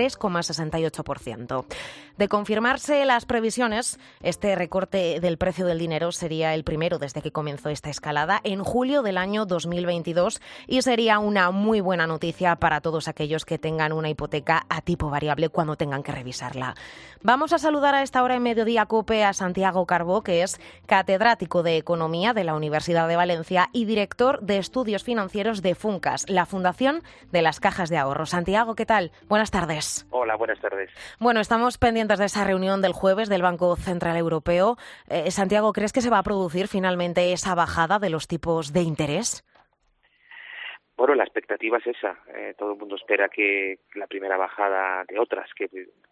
3,68%. De confirmarse las previsiones, este recorte del precio del dinero sería el primero desde que comenzó esta escalada en julio del año 2022 y sería una muy buena noticia para todos aquellos que tengan una hipoteca a tipo variable cuando tengan que revisarla. Vamos a saludar a esta hora en Mediodía COPE a Santiago Carbó, que es catedrático de Economía de la Universidad de Valencia y director de Estudios Financieros de Funcas, la Fundación de las Cajas de Ahorro. Santiago, ¿qué tal? Buenas tardes. Hola, buenas tardes. Bueno, estamos pendientes de esa reunión del jueves del Banco Central Europeo. Santiago, ¿crees que se va a producir finalmente esa bajada de los tipos de interés? Bueno, la expectativa es esa. Todo el mundo espera que la primera bajada de otras que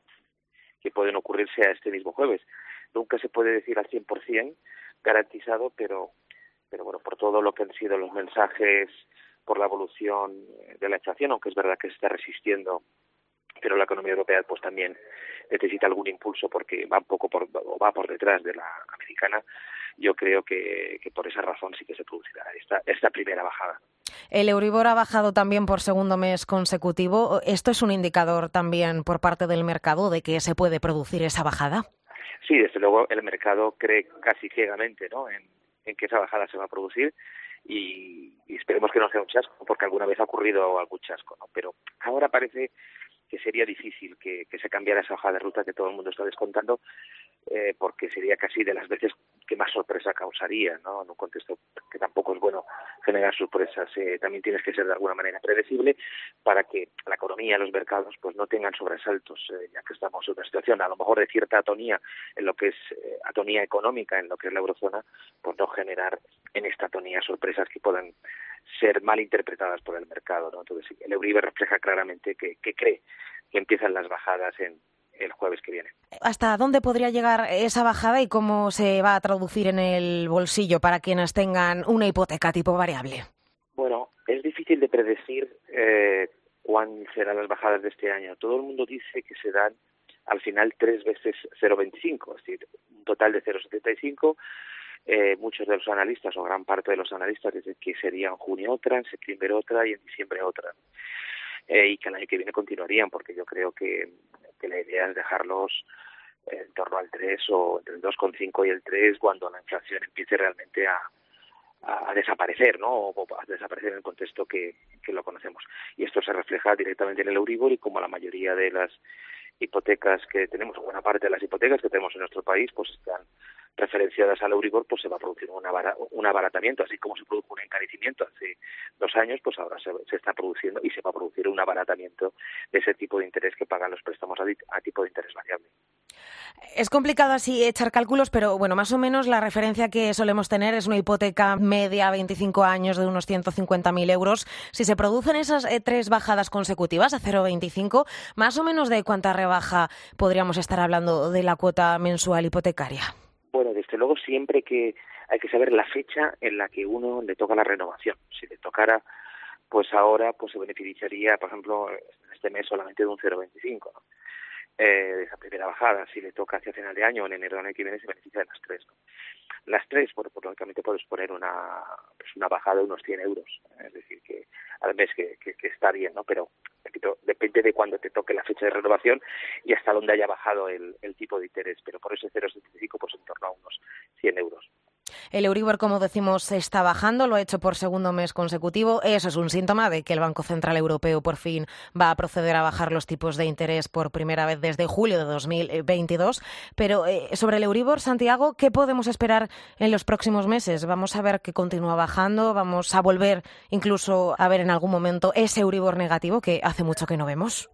pueden ocurrir sea este mismo jueves. Nunca se puede decir al 100% garantizado, pero bueno, por todo lo que han sido los mensajes, por la evolución de la inflación, aunque es verdad que se está resistiendo, pero la economía europea pues también necesita algún impulso porque va por detrás de la americana. Yo creo que por esa razón sí que se producirá esta primera bajada. El Euribor ha bajado también por segundo mes consecutivo. ¿Esto es un indicador también por parte del mercado de que se puede producir esa bajada? Sí, desde luego el mercado cree casi ciegamente, ¿no?, en que esa bajada se va a producir y esperemos que no sea un chasco, porque alguna vez ha ocurrido algún chasco, ¿no? Pero ahora parece que sería difícil que se cambiara esa hoja de ruta que todo el mundo está descontando, porque sería casi de las veces que más sorpresa causaría, ¿no? En un contexto que tampoco es bueno generar sorpresas. También tienes que ser de alguna manera predecible para que la economía y los mercados pues no tengan sobresaltos, ya que estamos en una situación a lo mejor de cierta atonía en lo que es atonía económica, en lo que es la eurozona, pues no generar en esta atonía sorpresas que puedan ser mal interpretadas por el mercado, ¿no? Entonces, el Euribor refleja claramente que cree que empiezan las bajadas en el jueves que viene. ¿Hasta dónde podría llegar esa bajada y cómo se va a traducir en el bolsillo para quienes tengan una hipoteca tipo variable? Bueno, es difícil de predecir cuándo serán las bajadas de este año. Todo el mundo dice que se dan al final 3 veces 0,25, es decir, un total de 0,75. Muchos de los analistas, o gran parte de los analistas, dicen que sería en junio otra, en septiembre otra y en diciembre otra. Y que el año que viene continuarían, porque yo creo que la idea es dejarlos en torno al 3 o entre el 2,5 y el 3 cuando la inflación empiece realmente a desaparecer, ¿no? O a desaparecer en el contexto que lo conocemos. Y esto se refleja directamente en el Euribor, y como la mayoría de las hipotecas que tenemos, o buena parte de las hipotecas que tenemos en nuestro país, pues están referenciadas al Euribor, pues se va a producir un abaratamiento, así como se produjo un encarecimiento hace 2 años, pues ahora se está produciendo y se va a producir un abaratamiento de ese tipo de interés que pagan los préstamos a tipo de interés variable. Es complicado así echar cálculos, pero bueno, más o menos la referencia que solemos tener es una hipoteca media a 25 años de unos 150.000 euros. Si se producen esas 3 bajadas consecutivas a 0,25, más o menos ¿de cuánta rebaja podríamos estar hablando de la cuota mensual hipotecaria? Bueno, desde luego siempre que hay que saber la fecha en la que uno le toca la renovación. Si le tocara pues ahora, pues se beneficiaría, por ejemplo, en este mes solamente de un 0,25, ¿no? De esa primera bajada. Si le toca hacia final de año o en enero del año que viene, se beneficia de las 3, ¿no? Las 3, pues lógicamente puedes poner una bajada de unos 100 euros, es decir, que al mes que está bien, ¿no? Pero, repito, depende de cuándo te toque la fecha de renovación y hasta dónde haya bajado el tipo de interés, pero por ese 0,75 pues en torno a unos 100 euros. El Euribor, como decimos, está bajando, lo ha hecho por segundo mes consecutivo. Eso es un síntoma de que el Banco Central Europeo por fin va a proceder a bajar los tipos de interés por primera vez desde julio de 2022. Pero sobre el Euribor, Santiago, ¿qué podemos esperar en los próximos meses? ¿Vamos a ver que continúa bajando? ¿Vamos a volver incluso a ver en algún momento ese Euribor negativo que hace mucho que no vemos?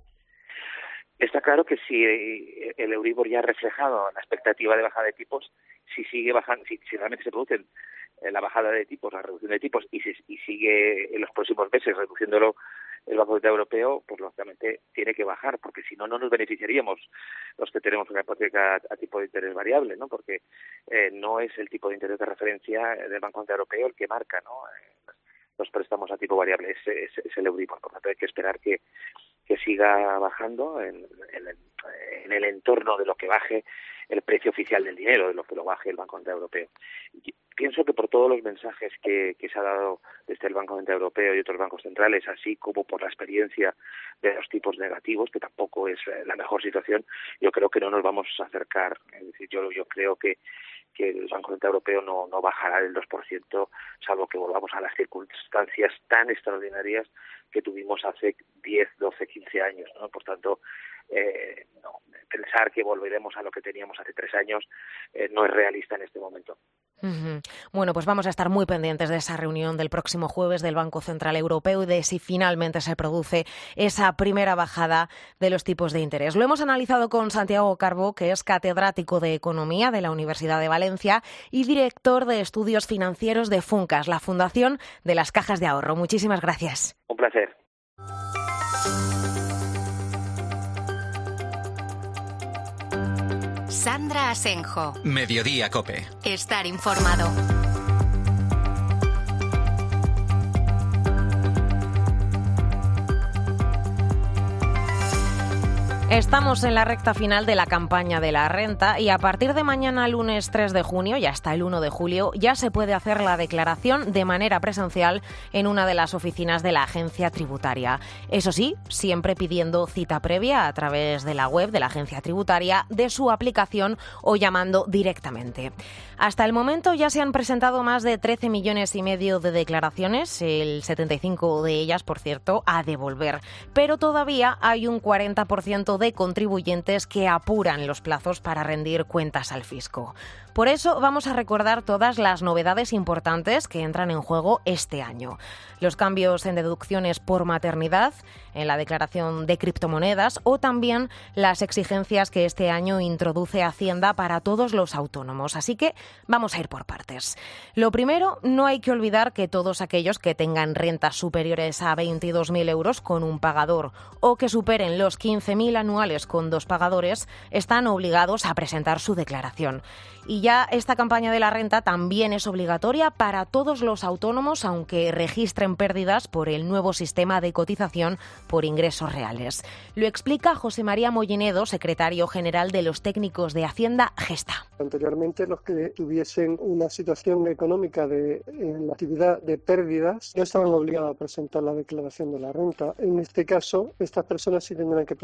Está claro que si el Euribor ya ha reflejado la expectativa de bajada de tipos, si sigue bajando, si realmente se produce la bajada de tipos, la reducción de tipos, y sigue en los próximos meses reduciéndolo el Banco Central Europeo, pues lógicamente tiene que bajar, porque si no, no nos beneficiaríamos los que tenemos una hipoteca a tipo de interés variable, ¿no? Porque no es el tipo de interés de referencia del Banco Central Europeo el que marca, ¿no? Los préstamos a tipo variable, es el Euribor. Por lo tanto, hay que esperar que siga bajando en el entorno de lo que baje el precio oficial del dinero, de lo que lo baje el Banco Central Europeo. Y pienso que por todos los mensajes que se ha dado desde el Banco Central Europeo y otros bancos centrales, así como por la experiencia de los tipos negativos, que tampoco es la mejor situación, yo creo que no nos vamos a acercar. Es decir, yo creo que el Banco Central Europeo no bajará del 2%, salvo que volvamos a las circunstancias tan extraordinarias que tuvimos hace 10, 12, 15 años, ¿no? Por tanto, pensar que volveremos a lo que teníamos hace 3 años no es realista en este momento. Uh-huh. Bueno, pues vamos a estar muy pendientes de esa reunión del próximo jueves del Banco Central Europeo y de si finalmente se produce esa primera bajada de los tipos de interés. Lo hemos analizado con Santiago Carbó, que es catedrático de Economía de la Universidad de Valencia y director de Estudios Financieros de Funcas, la Fundación de las Cajas de Ahorro. Muchísimas gracias. Un placer. Sandra Asenjo. Mediodía COPE. Estar informado. Estamos en la recta final de la campaña de la renta y a partir de mañana, lunes 3 de junio y hasta el 1 de julio, ya se puede hacer la declaración de manera presencial en una de las oficinas de la agencia tributaria. Eso sí, siempre pidiendo cita previa a través de la web de la agencia tributaria, de su aplicación o llamando directamente. Hasta el momento ya se han presentado más de 13,5 millones de declaraciones, el 75% de ellas, por cierto, a devolver. Pero todavía hay un 40% de contribuyentes que apuran los plazos para rendir cuentas al fisco. Por eso vamos a recordar todas las novedades importantes que entran en juego este año. Los cambios en deducciones por maternidad, en la declaración de criptomonedas o también las exigencias que este año introduce Hacienda para todos los autónomos. Así que vamos a ir por partes. Lo primero, no hay que olvidar que todos aquellos que tengan rentas superiores a 22.000 euros con un pagador o que superen los 15.000 anuales con 2 pagadores están obligados a presentar su declaración. Y ya esta campaña de la renta también es obligatoria para todos los autónomos, aunque registren pérdidas por el nuevo sistema de cotización por ingresos reales. Lo explica José María Mollinedo, secretario general de los técnicos de Hacienda Gesta. Anteriormente, los que tuviesen una situación económica en la actividad de pérdidas no estaban obligados a presentar la declaración de la renta. En este caso, estas personas sí tendrán que presentar la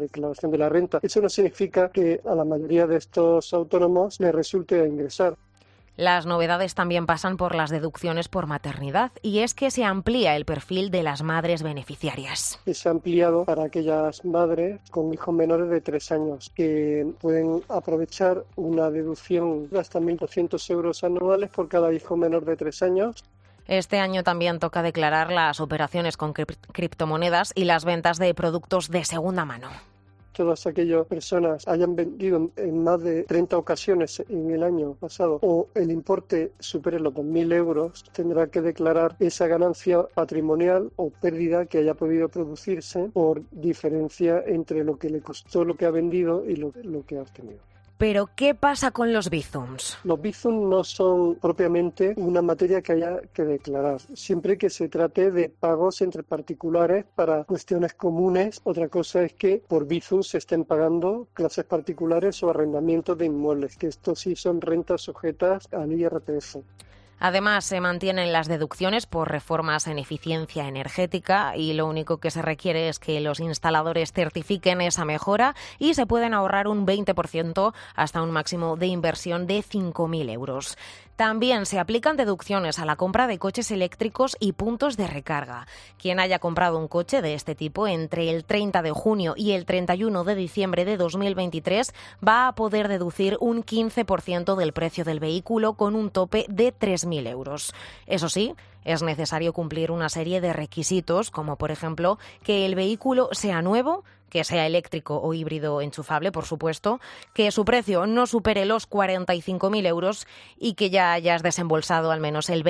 declaración de la renta. Eso no significa que a la mayoría de estos autónomos les resulte ingresar. Las novedades también pasan por las deducciones por maternidad, y es que se amplía el perfil de las madres beneficiarias. Se ha ampliado para aquellas madres con hijos menores de 3 años que pueden aprovechar una deducción de hasta 1.200 euros anuales por cada hijo menor de 3 años. Este año también toca declarar las operaciones con criptomonedas y las ventas de productos de segunda mano. Todas aquellas personas hayan vendido en más de 30 ocasiones en el año pasado o el importe supere los 2.000 euros, tendrá que declarar esa ganancia patrimonial o pérdida que haya podido producirse por diferencia entre lo que le costó lo que ha vendido y lo que ha obtenido. ¿Pero qué pasa con los bizums? Los bizums no son propiamente una materia que haya que declarar, siempre que se trate de pagos entre particulares para cuestiones comunes. Otra cosa es que por bizums se estén pagando clases particulares o arrendamientos de inmuebles, que estos sí son rentas sujetas al IRPF. Además, se mantienen las deducciones por reformas en eficiencia energética y lo único que se requiere es que los instaladores certifiquen esa mejora y se pueden ahorrar un 20% hasta un máximo de inversión de 5.000 euros. También se aplican deducciones a la compra de coches eléctricos y puntos de recarga. Quien haya comprado un coche de este tipo entre el 30 de junio y el 31 de diciembre de 2023 va a poder deducir un 15% del precio del vehículo con un tope de 3.000 euros. Eso sí, es necesario cumplir una serie de requisitos, como por ejemplo que el vehículo sea nuevo, que sea eléctrico o híbrido enchufable, por supuesto, que su precio no supere los 45.000 euros y que ya hayas desembolsado al menos el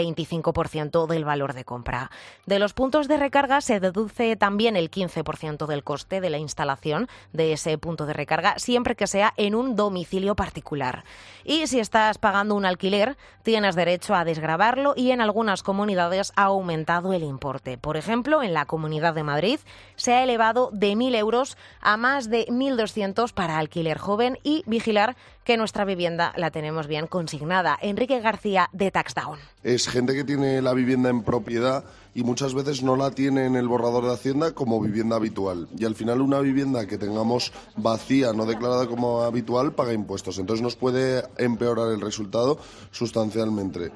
25% del valor de compra. De los puntos de recarga se deduce también el 15% del coste de la instalación de ese punto de recarga, siempre que sea en un domicilio particular. Y si estás pagando un alquiler, tienes derecho a desgravarlo y en algunas comunidades ha aumentado el importe. Por ejemplo, en la Comunidad de Madrid se ha elevado de 1.000 euros a más de 1.200 para alquiler joven y vigilar que nuestra vivienda la tenemos bien consignada. Enrique García, de Taxdown. Es gente que tiene la vivienda en propiedad y muchas veces no la tiene en el borrador de Hacienda como vivienda habitual. Y al final una vivienda que tengamos vacía, no declarada como habitual, paga impuestos. Entonces nos puede empeorar el resultado sustancialmente.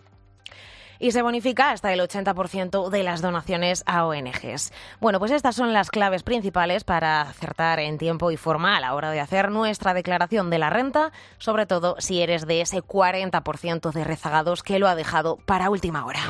Y se bonifica hasta el 80% de las donaciones a ONGs. Bueno, pues estas son las claves principales para acertar en tiempo y forma a la hora de hacer nuestra declaración de la renta, sobre todo si eres de ese 40% de rezagados que lo ha dejado para última hora.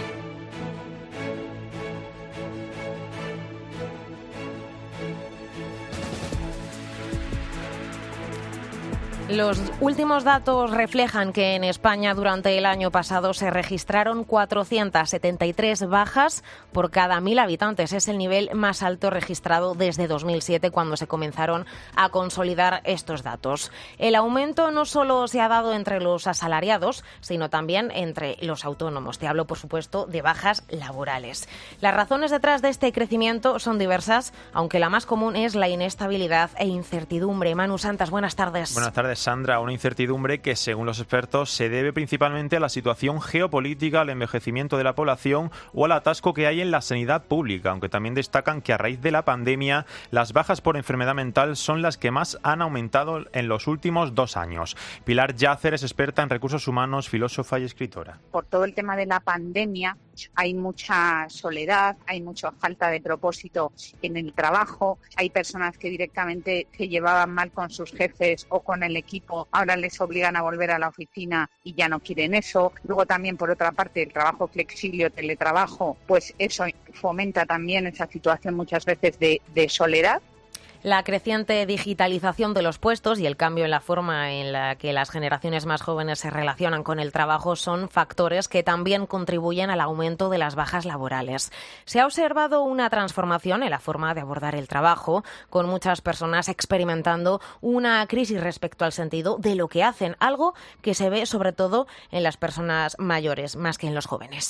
Los últimos datos reflejan que en España durante el año pasado se registraron 473 bajas por cada 1.000 habitantes. Es el nivel más alto registrado desde 2007, cuando se comenzaron a consolidar estos datos. El aumento no solo se ha dado entre los asalariados, sino también entre los autónomos. Te hablo, por supuesto, de bajas laborales. Las razones detrás de este crecimiento son diversas, aunque la más común es la inestabilidad e incertidumbre. Manu Santas, buenas tardes. Buenas tardes, Sandra. Una incertidumbre que, según los expertos, se debe principalmente a la situación geopolítica, al envejecimiento de la población o al atasco que hay en la sanidad pública, aunque también destacan que a raíz de la pandemia las bajas por enfermedad mental son las que más han aumentado en los últimos 2 años. Pilar Yacer es experta en recursos humanos, filósofa y escritora. Por todo el tema de la pandemia hay mucha soledad, hay mucha falta de propósito en el trabajo, hay personas que directamente se llevaban mal con sus jefes o con el equipo, ahora les obligan a volver a la oficina y ya no quieren eso. Luego también, por otra parte, el trabajo flexible o teletrabajo, pues eso fomenta también esa situación muchas veces de soledad. La creciente digitalización de los puestos y el cambio en la forma en la que las generaciones más jóvenes se relacionan con el trabajo son factores que también contribuyen al aumento de las bajas laborales. Se ha observado una transformación en la forma de abordar el trabajo, con muchas personas experimentando una crisis respecto al sentido de lo que hacen, algo que se ve sobre todo en las personas mayores, más que en los jóvenes.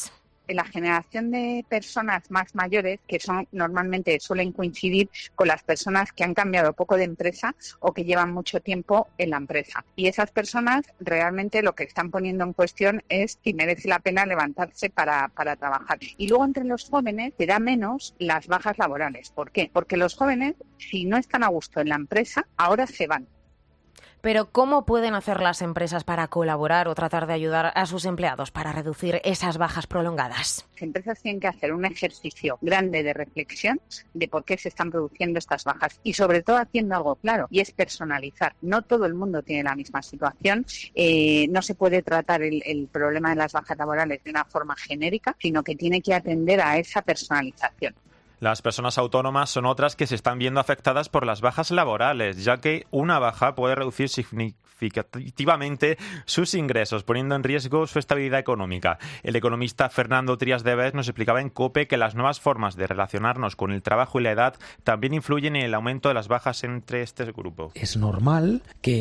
en la generación de personas más mayores, que normalmente suelen coincidir con las personas que han cambiado poco de empresa o que llevan mucho tiempo en la empresa. Y esas personas realmente lo que están poniendo en cuestión es si merece la pena levantarse para trabajar. Y luego entre los jóvenes se da menos las bajas laborales. ¿Por qué? Porque los jóvenes, si no están a gusto en la empresa, ahora se van. Pero ¿cómo pueden hacer las empresas para colaborar o tratar de ayudar a sus empleados para reducir esas bajas prolongadas? Las empresas tienen que hacer un ejercicio grande de reflexión de por qué se están produciendo estas bajas y sobre todo haciendo algo claro, y es personalizar. No todo el mundo tiene la misma situación, no se puede tratar el problema de las bajas laborales de una forma genérica, sino que tiene que atender a esa personalización. Las personas autónomas son otras que se están viendo afectadas por las bajas laborales, ya que una baja puede reducir significativamente sus ingresos, poniendo en riesgo su estabilidad económica. El economista Fernando Trías de Bes nos explicaba en COPE que las nuevas formas de relacionarnos con el trabajo y la edad también influyen en el aumento de las bajas entre este grupo. Es normal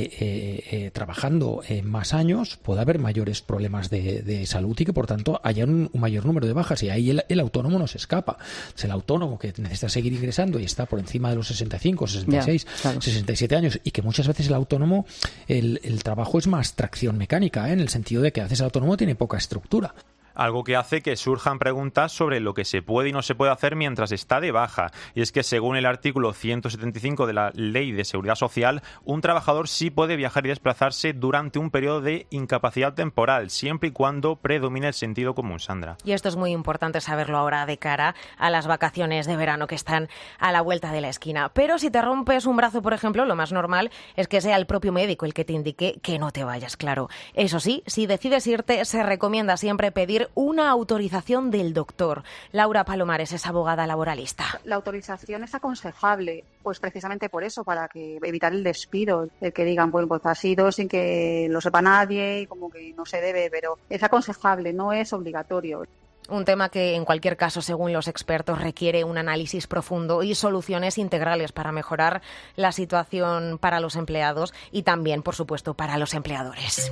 que trabajando más años pueda haber mayores problemas de salud y que por tanto haya un mayor número de bajas, y ahí el autónomo no se escapa. El autónomo que necesita seguir ingresando y está por encima de los 65, 66, claro, 67 años, y que muchas veces el autónomo, el trabajo es más tracción mecánica, en el sentido de que a veces el autónomo tiene poca estructura. Algo que hace que surjan preguntas sobre lo que se puede y no se puede hacer mientras está de baja. Y es que según el artículo 175 de la Ley de Seguridad Social, un trabajador sí puede viajar y desplazarse durante un periodo de incapacidad temporal, siempre y cuando predomine el sentido común, Sandra. Y esto es muy importante saberlo ahora de cara a las vacaciones de verano que están a la vuelta de la esquina. Pero si te rompes un brazo, por ejemplo, lo más normal es que sea el propio médico el que te indique que no te vayas, claro. Eso sí, si decides irte, se recomienda siempre pedir una autorización del doctor. Laura Palomares es abogada laboralista. La autorización es aconsejable, pues precisamente por eso, para que evitar el despido, el que digan, pues ha sido sin que lo sepa nadie y como que no se debe, pero es aconsejable, no es obligatorio. Un tema que, en cualquier caso, según los expertos, requiere un análisis profundo y soluciones integrales para mejorar la situación para los empleados y también, por supuesto, para los empleadores.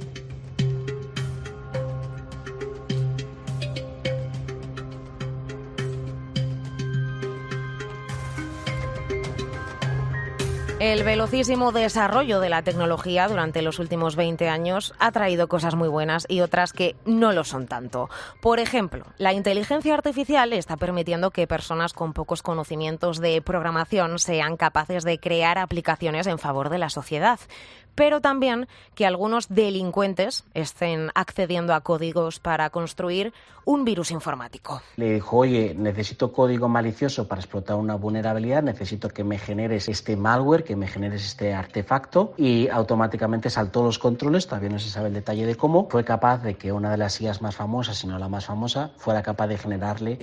El velocísimo desarrollo de la tecnología durante los últimos 20 años ha traído cosas muy buenas y otras que no lo son tanto. Por ejemplo, la inteligencia artificial está permitiendo que personas con pocos conocimientos de programación sean capaces de crear aplicaciones en favor de la sociedad, pero también que algunos delincuentes estén accediendo a códigos para construir un virus informático. Le dijo, oye, necesito código malicioso para explotar una vulnerabilidad, necesito que me generes este malware, que me generes este artefacto, y automáticamente saltó los controles, todavía no se sabe el detalle de cómo. Fue capaz de que una de las IAs más famosas, si no la más famosa, fuera capaz de generarle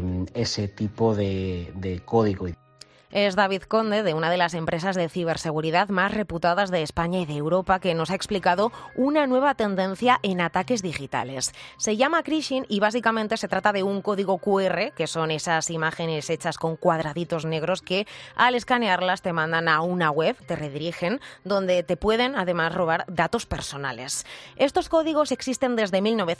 ese tipo de código. Es David Conde, de una de las empresas de ciberseguridad más reputadas de España y de Europa, que nos ha explicado una nueva tendencia en ataques digitales. Se llama Crishing y básicamente se trata de un código QR, que son esas imágenes hechas con cuadraditos negros que al escanearlas te mandan a una web, te redirigen, donde te pueden además robar datos personales. Estos códigos existen desde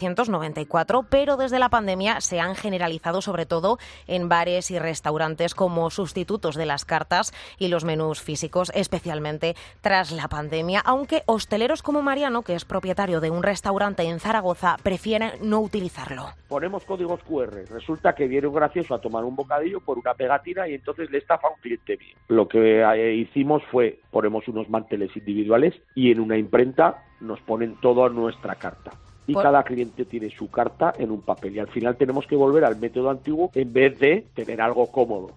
1994, pero desde la pandemia se han generalizado sobre todo en bares y restaurantes como sustitutos de las cartas y los menús físicos, especialmente tras la pandemia, aunque hosteleros como Mariano, que es propietario de un restaurante en Zaragoza, prefieren no utilizarlo. Ponemos códigos QR, resulta que viene un gracioso a tomar un bocadillo por una pegatina y entonces le estafa a un cliente mío. Lo que hicimos fue, ponemos unos manteles individuales y en una imprenta nos ponen todo a nuestra carta. Y cada cliente tiene su carta en un papel y al final tenemos que volver al método antiguo en vez de tener algo cómodo.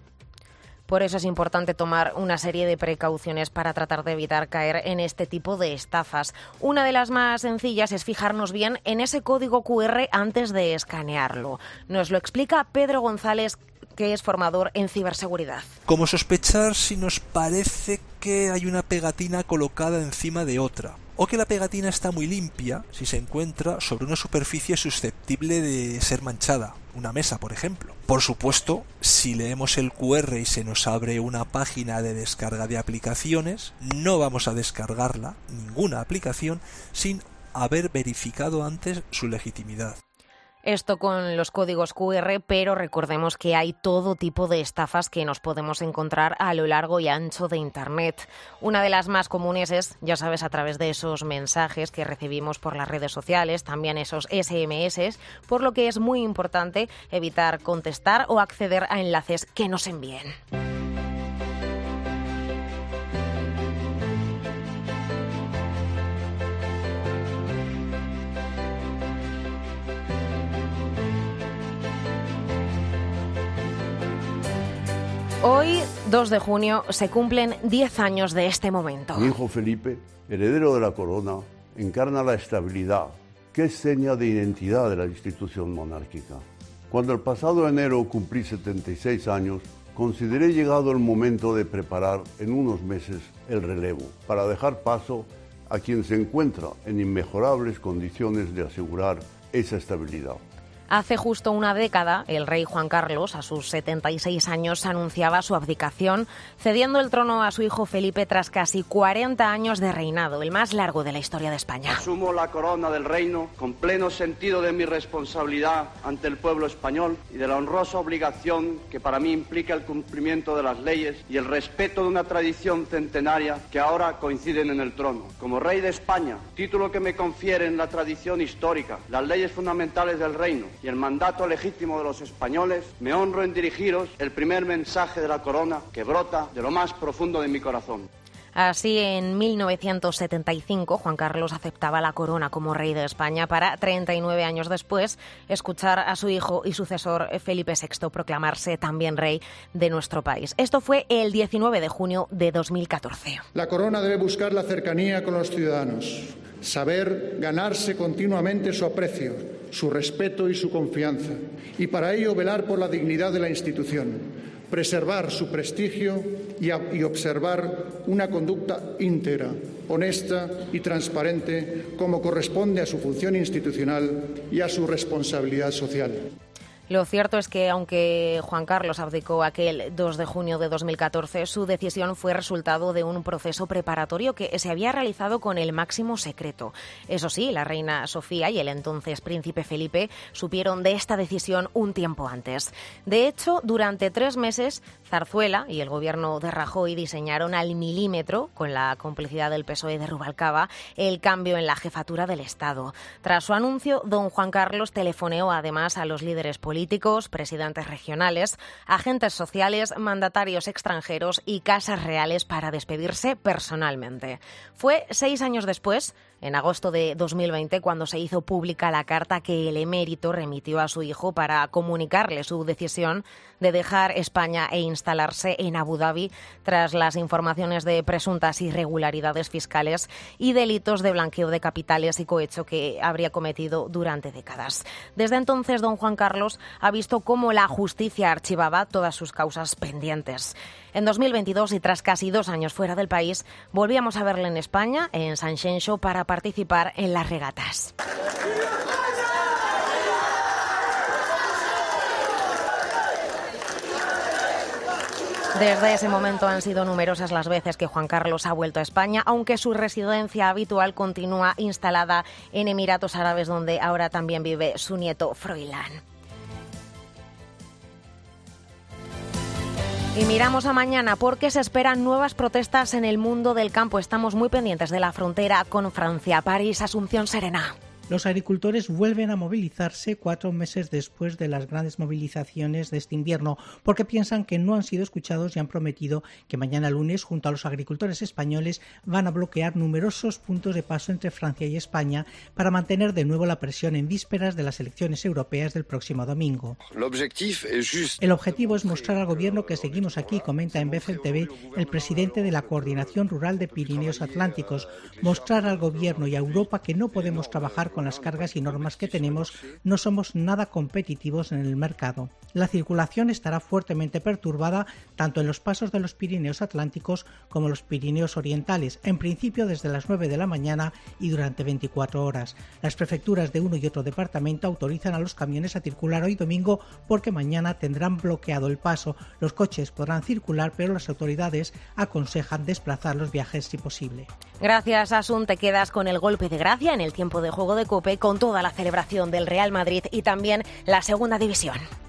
Por eso es importante tomar una serie de precauciones para tratar de evitar caer en este tipo de estafas. Una de las más sencillas es fijarnos bien en ese código QR antes de escanearlo. Nos lo explica Pedro González, que es formador en ciberseguridad. ¿Cómo sospechar si nos parece que hay una pegatina colocada encima de otra? O que la pegatina está muy limpia si se encuentra sobre una superficie susceptible de ser manchada, una mesa, por ejemplo. Por supuesto, si leemos el QR y se nos abre una página de descarga de aplicaciones, no vamos a descargarla, ninguna aplicación, sin haber verificado antes su legitimidad. Esto con los códigos QR, pero recordemos que hay todo tipo de estafas que nos podemos encontrar a lo largo y ancho de Internet. Una de las más comunes es, ya sabes, a través de esos mensajes que recibimos por las redes sociales, también esos SMS, por lo que es muy importante evitar contestar o acceder a enlaces que nos envíen. Hoy, 2 de junio, se cumplen 10 años de este momento. Mi hijo Felipe, heredero de la corona, encarna la estabilidad, que es seña de identidad de la institución monárquica. Cuando el pasado enero cumplí 76 años, consideré llegado el momento de preparar en unos meses el relevo, para dejar paso a quien se encuentra en inmejorables condiciones de asegurar esa estabilidad. Hace justo una década, el rey Juan Carlos, a sus 76 años, anunciaba su abdicación, cediendo el trono a su hijo Felipe tras casi 40 años de reinado, el más largo de la historia de España. Asumo la corona del reino con pleno sentido de mi responsabilidad ante el pueblo español y de la honrosa obligación que para mí implica el cumplimiento de las leyes y el respeto de una tradición centenaria que ahora coinciden en el trono. Como rey de España, título que me confieren la tradición histórica, las leyes fundamentales del reino y el mandato legítimo de los españoles, me honro en dirigiros el primer mensaje de la corona que brota de lo más profundo de mi corazón. Así, en 1975, Juan Carlos aceptaba la corona como rey de España para 39 años después escuchar a su hijo y sucesor Felipe VI proclamarse también rey de nuestro país. Esto fue el 19 de junio de 2014. La corona debe buscar la cercanía con los ciudadanos, saber ganarse continuamente su aprecio, su respeto y su confianza, y para ello velar por la dignidad de la institución, preservar su prestigio y observar una conducta íntegra, honesta y transparente, como corresponde a su función institucional y a su responsabilidad social. Lo cierto es que, aunque Juan Carlos abdicó aquel 2 de junio de 2014, su decisión fue resultado de un proceso preparatorio que se había realizado con el máximo secreto. Eso sí, la reina Sofía y el entonces príncipe Felipe supieron de esta decisión un tiempo antes. De hecho, durante 3 meses, Zarzuela y el gobierno de Rajoy diseñaron al milímetro, con la complicidad del PSOE de Rubalcaba, el cambio en la jefatura del Estado. Tras su anuncio, don Juan Carlos telefoneó además a los líderes políticos, presidentes regionales, agentes sociales, mandatarios extranjeros y casas reales para despedirse personalmente. Fue 6 años después, en agosto de 2020, cuando se hizo pública la carta que el emérito remitió a su hijo para comunicarle su decisión de dejar España e instalarse en Abu Dhabi tras las informaciones de presuntas irregularidades fiscales y delitos de blanqueo de capitales y cohecho que habría cometido durante décadas. Desde entonces, don Juan Carlos ha visto cómo la justicia archivaba todas sus causas pendientes. En 2022, y tras casi 2 años fuera del país, volvíamos a verle en España, en Sanxenxo, para participar en las regatas. Desde ese momento han sido numerosas las veces que Juan Carlos ha vuelto a España, aunque su residencia habitual continúa instalada en Emiratos Árabes, donde ahora también vive su nieto Froilán. Y miramos a mañana porque se esperan nuevas protestas en el mundo del campo. Estamos muy pendientes de la frontera con Francia. París, Asunción Serena. Los agricultores vuelven a movilizarse 4 meses después de las grandes movilizaciones de este invierno, porque piensan que no han sido escuchados y han prometido que mañana lunes, junto a los agricultores españoles, van a bloquear numerosos puntos de paso entre Francia y España para mantener de nuevo la presión en vísperas de las elecciones europeas del próximo domingo. El objetivo es mostrar al gobierno que seguimos aquí, comenta en BFM TV el presidente de la Coordinación Rural de Pirineos Atlánticos, mostrar al gobierno y a Europa que no podemos trabajar con las cargas y normas que tenemos, no somos nada competitivos en el mercado. La circulación estará fuertemente perturbada tanto en los pasos de los Pirineos Atlánticos como los Pirineos Orientales, en principio desde las 9 de la mañana y durante 24 horas. Las prefecturas de uno y otro departamento autorizan a los camiones a circular hoy domingo porque mañana tendrán bloqueado el paso. Los coches podrán circular, pero las autoridades aconsejan desplazar los viajes si posible. Gracias, Asun. Te quedas con el golpe de gracia en el tiempo de juego de COPE con toda la celebración del Real Madrid y también la Segunda División.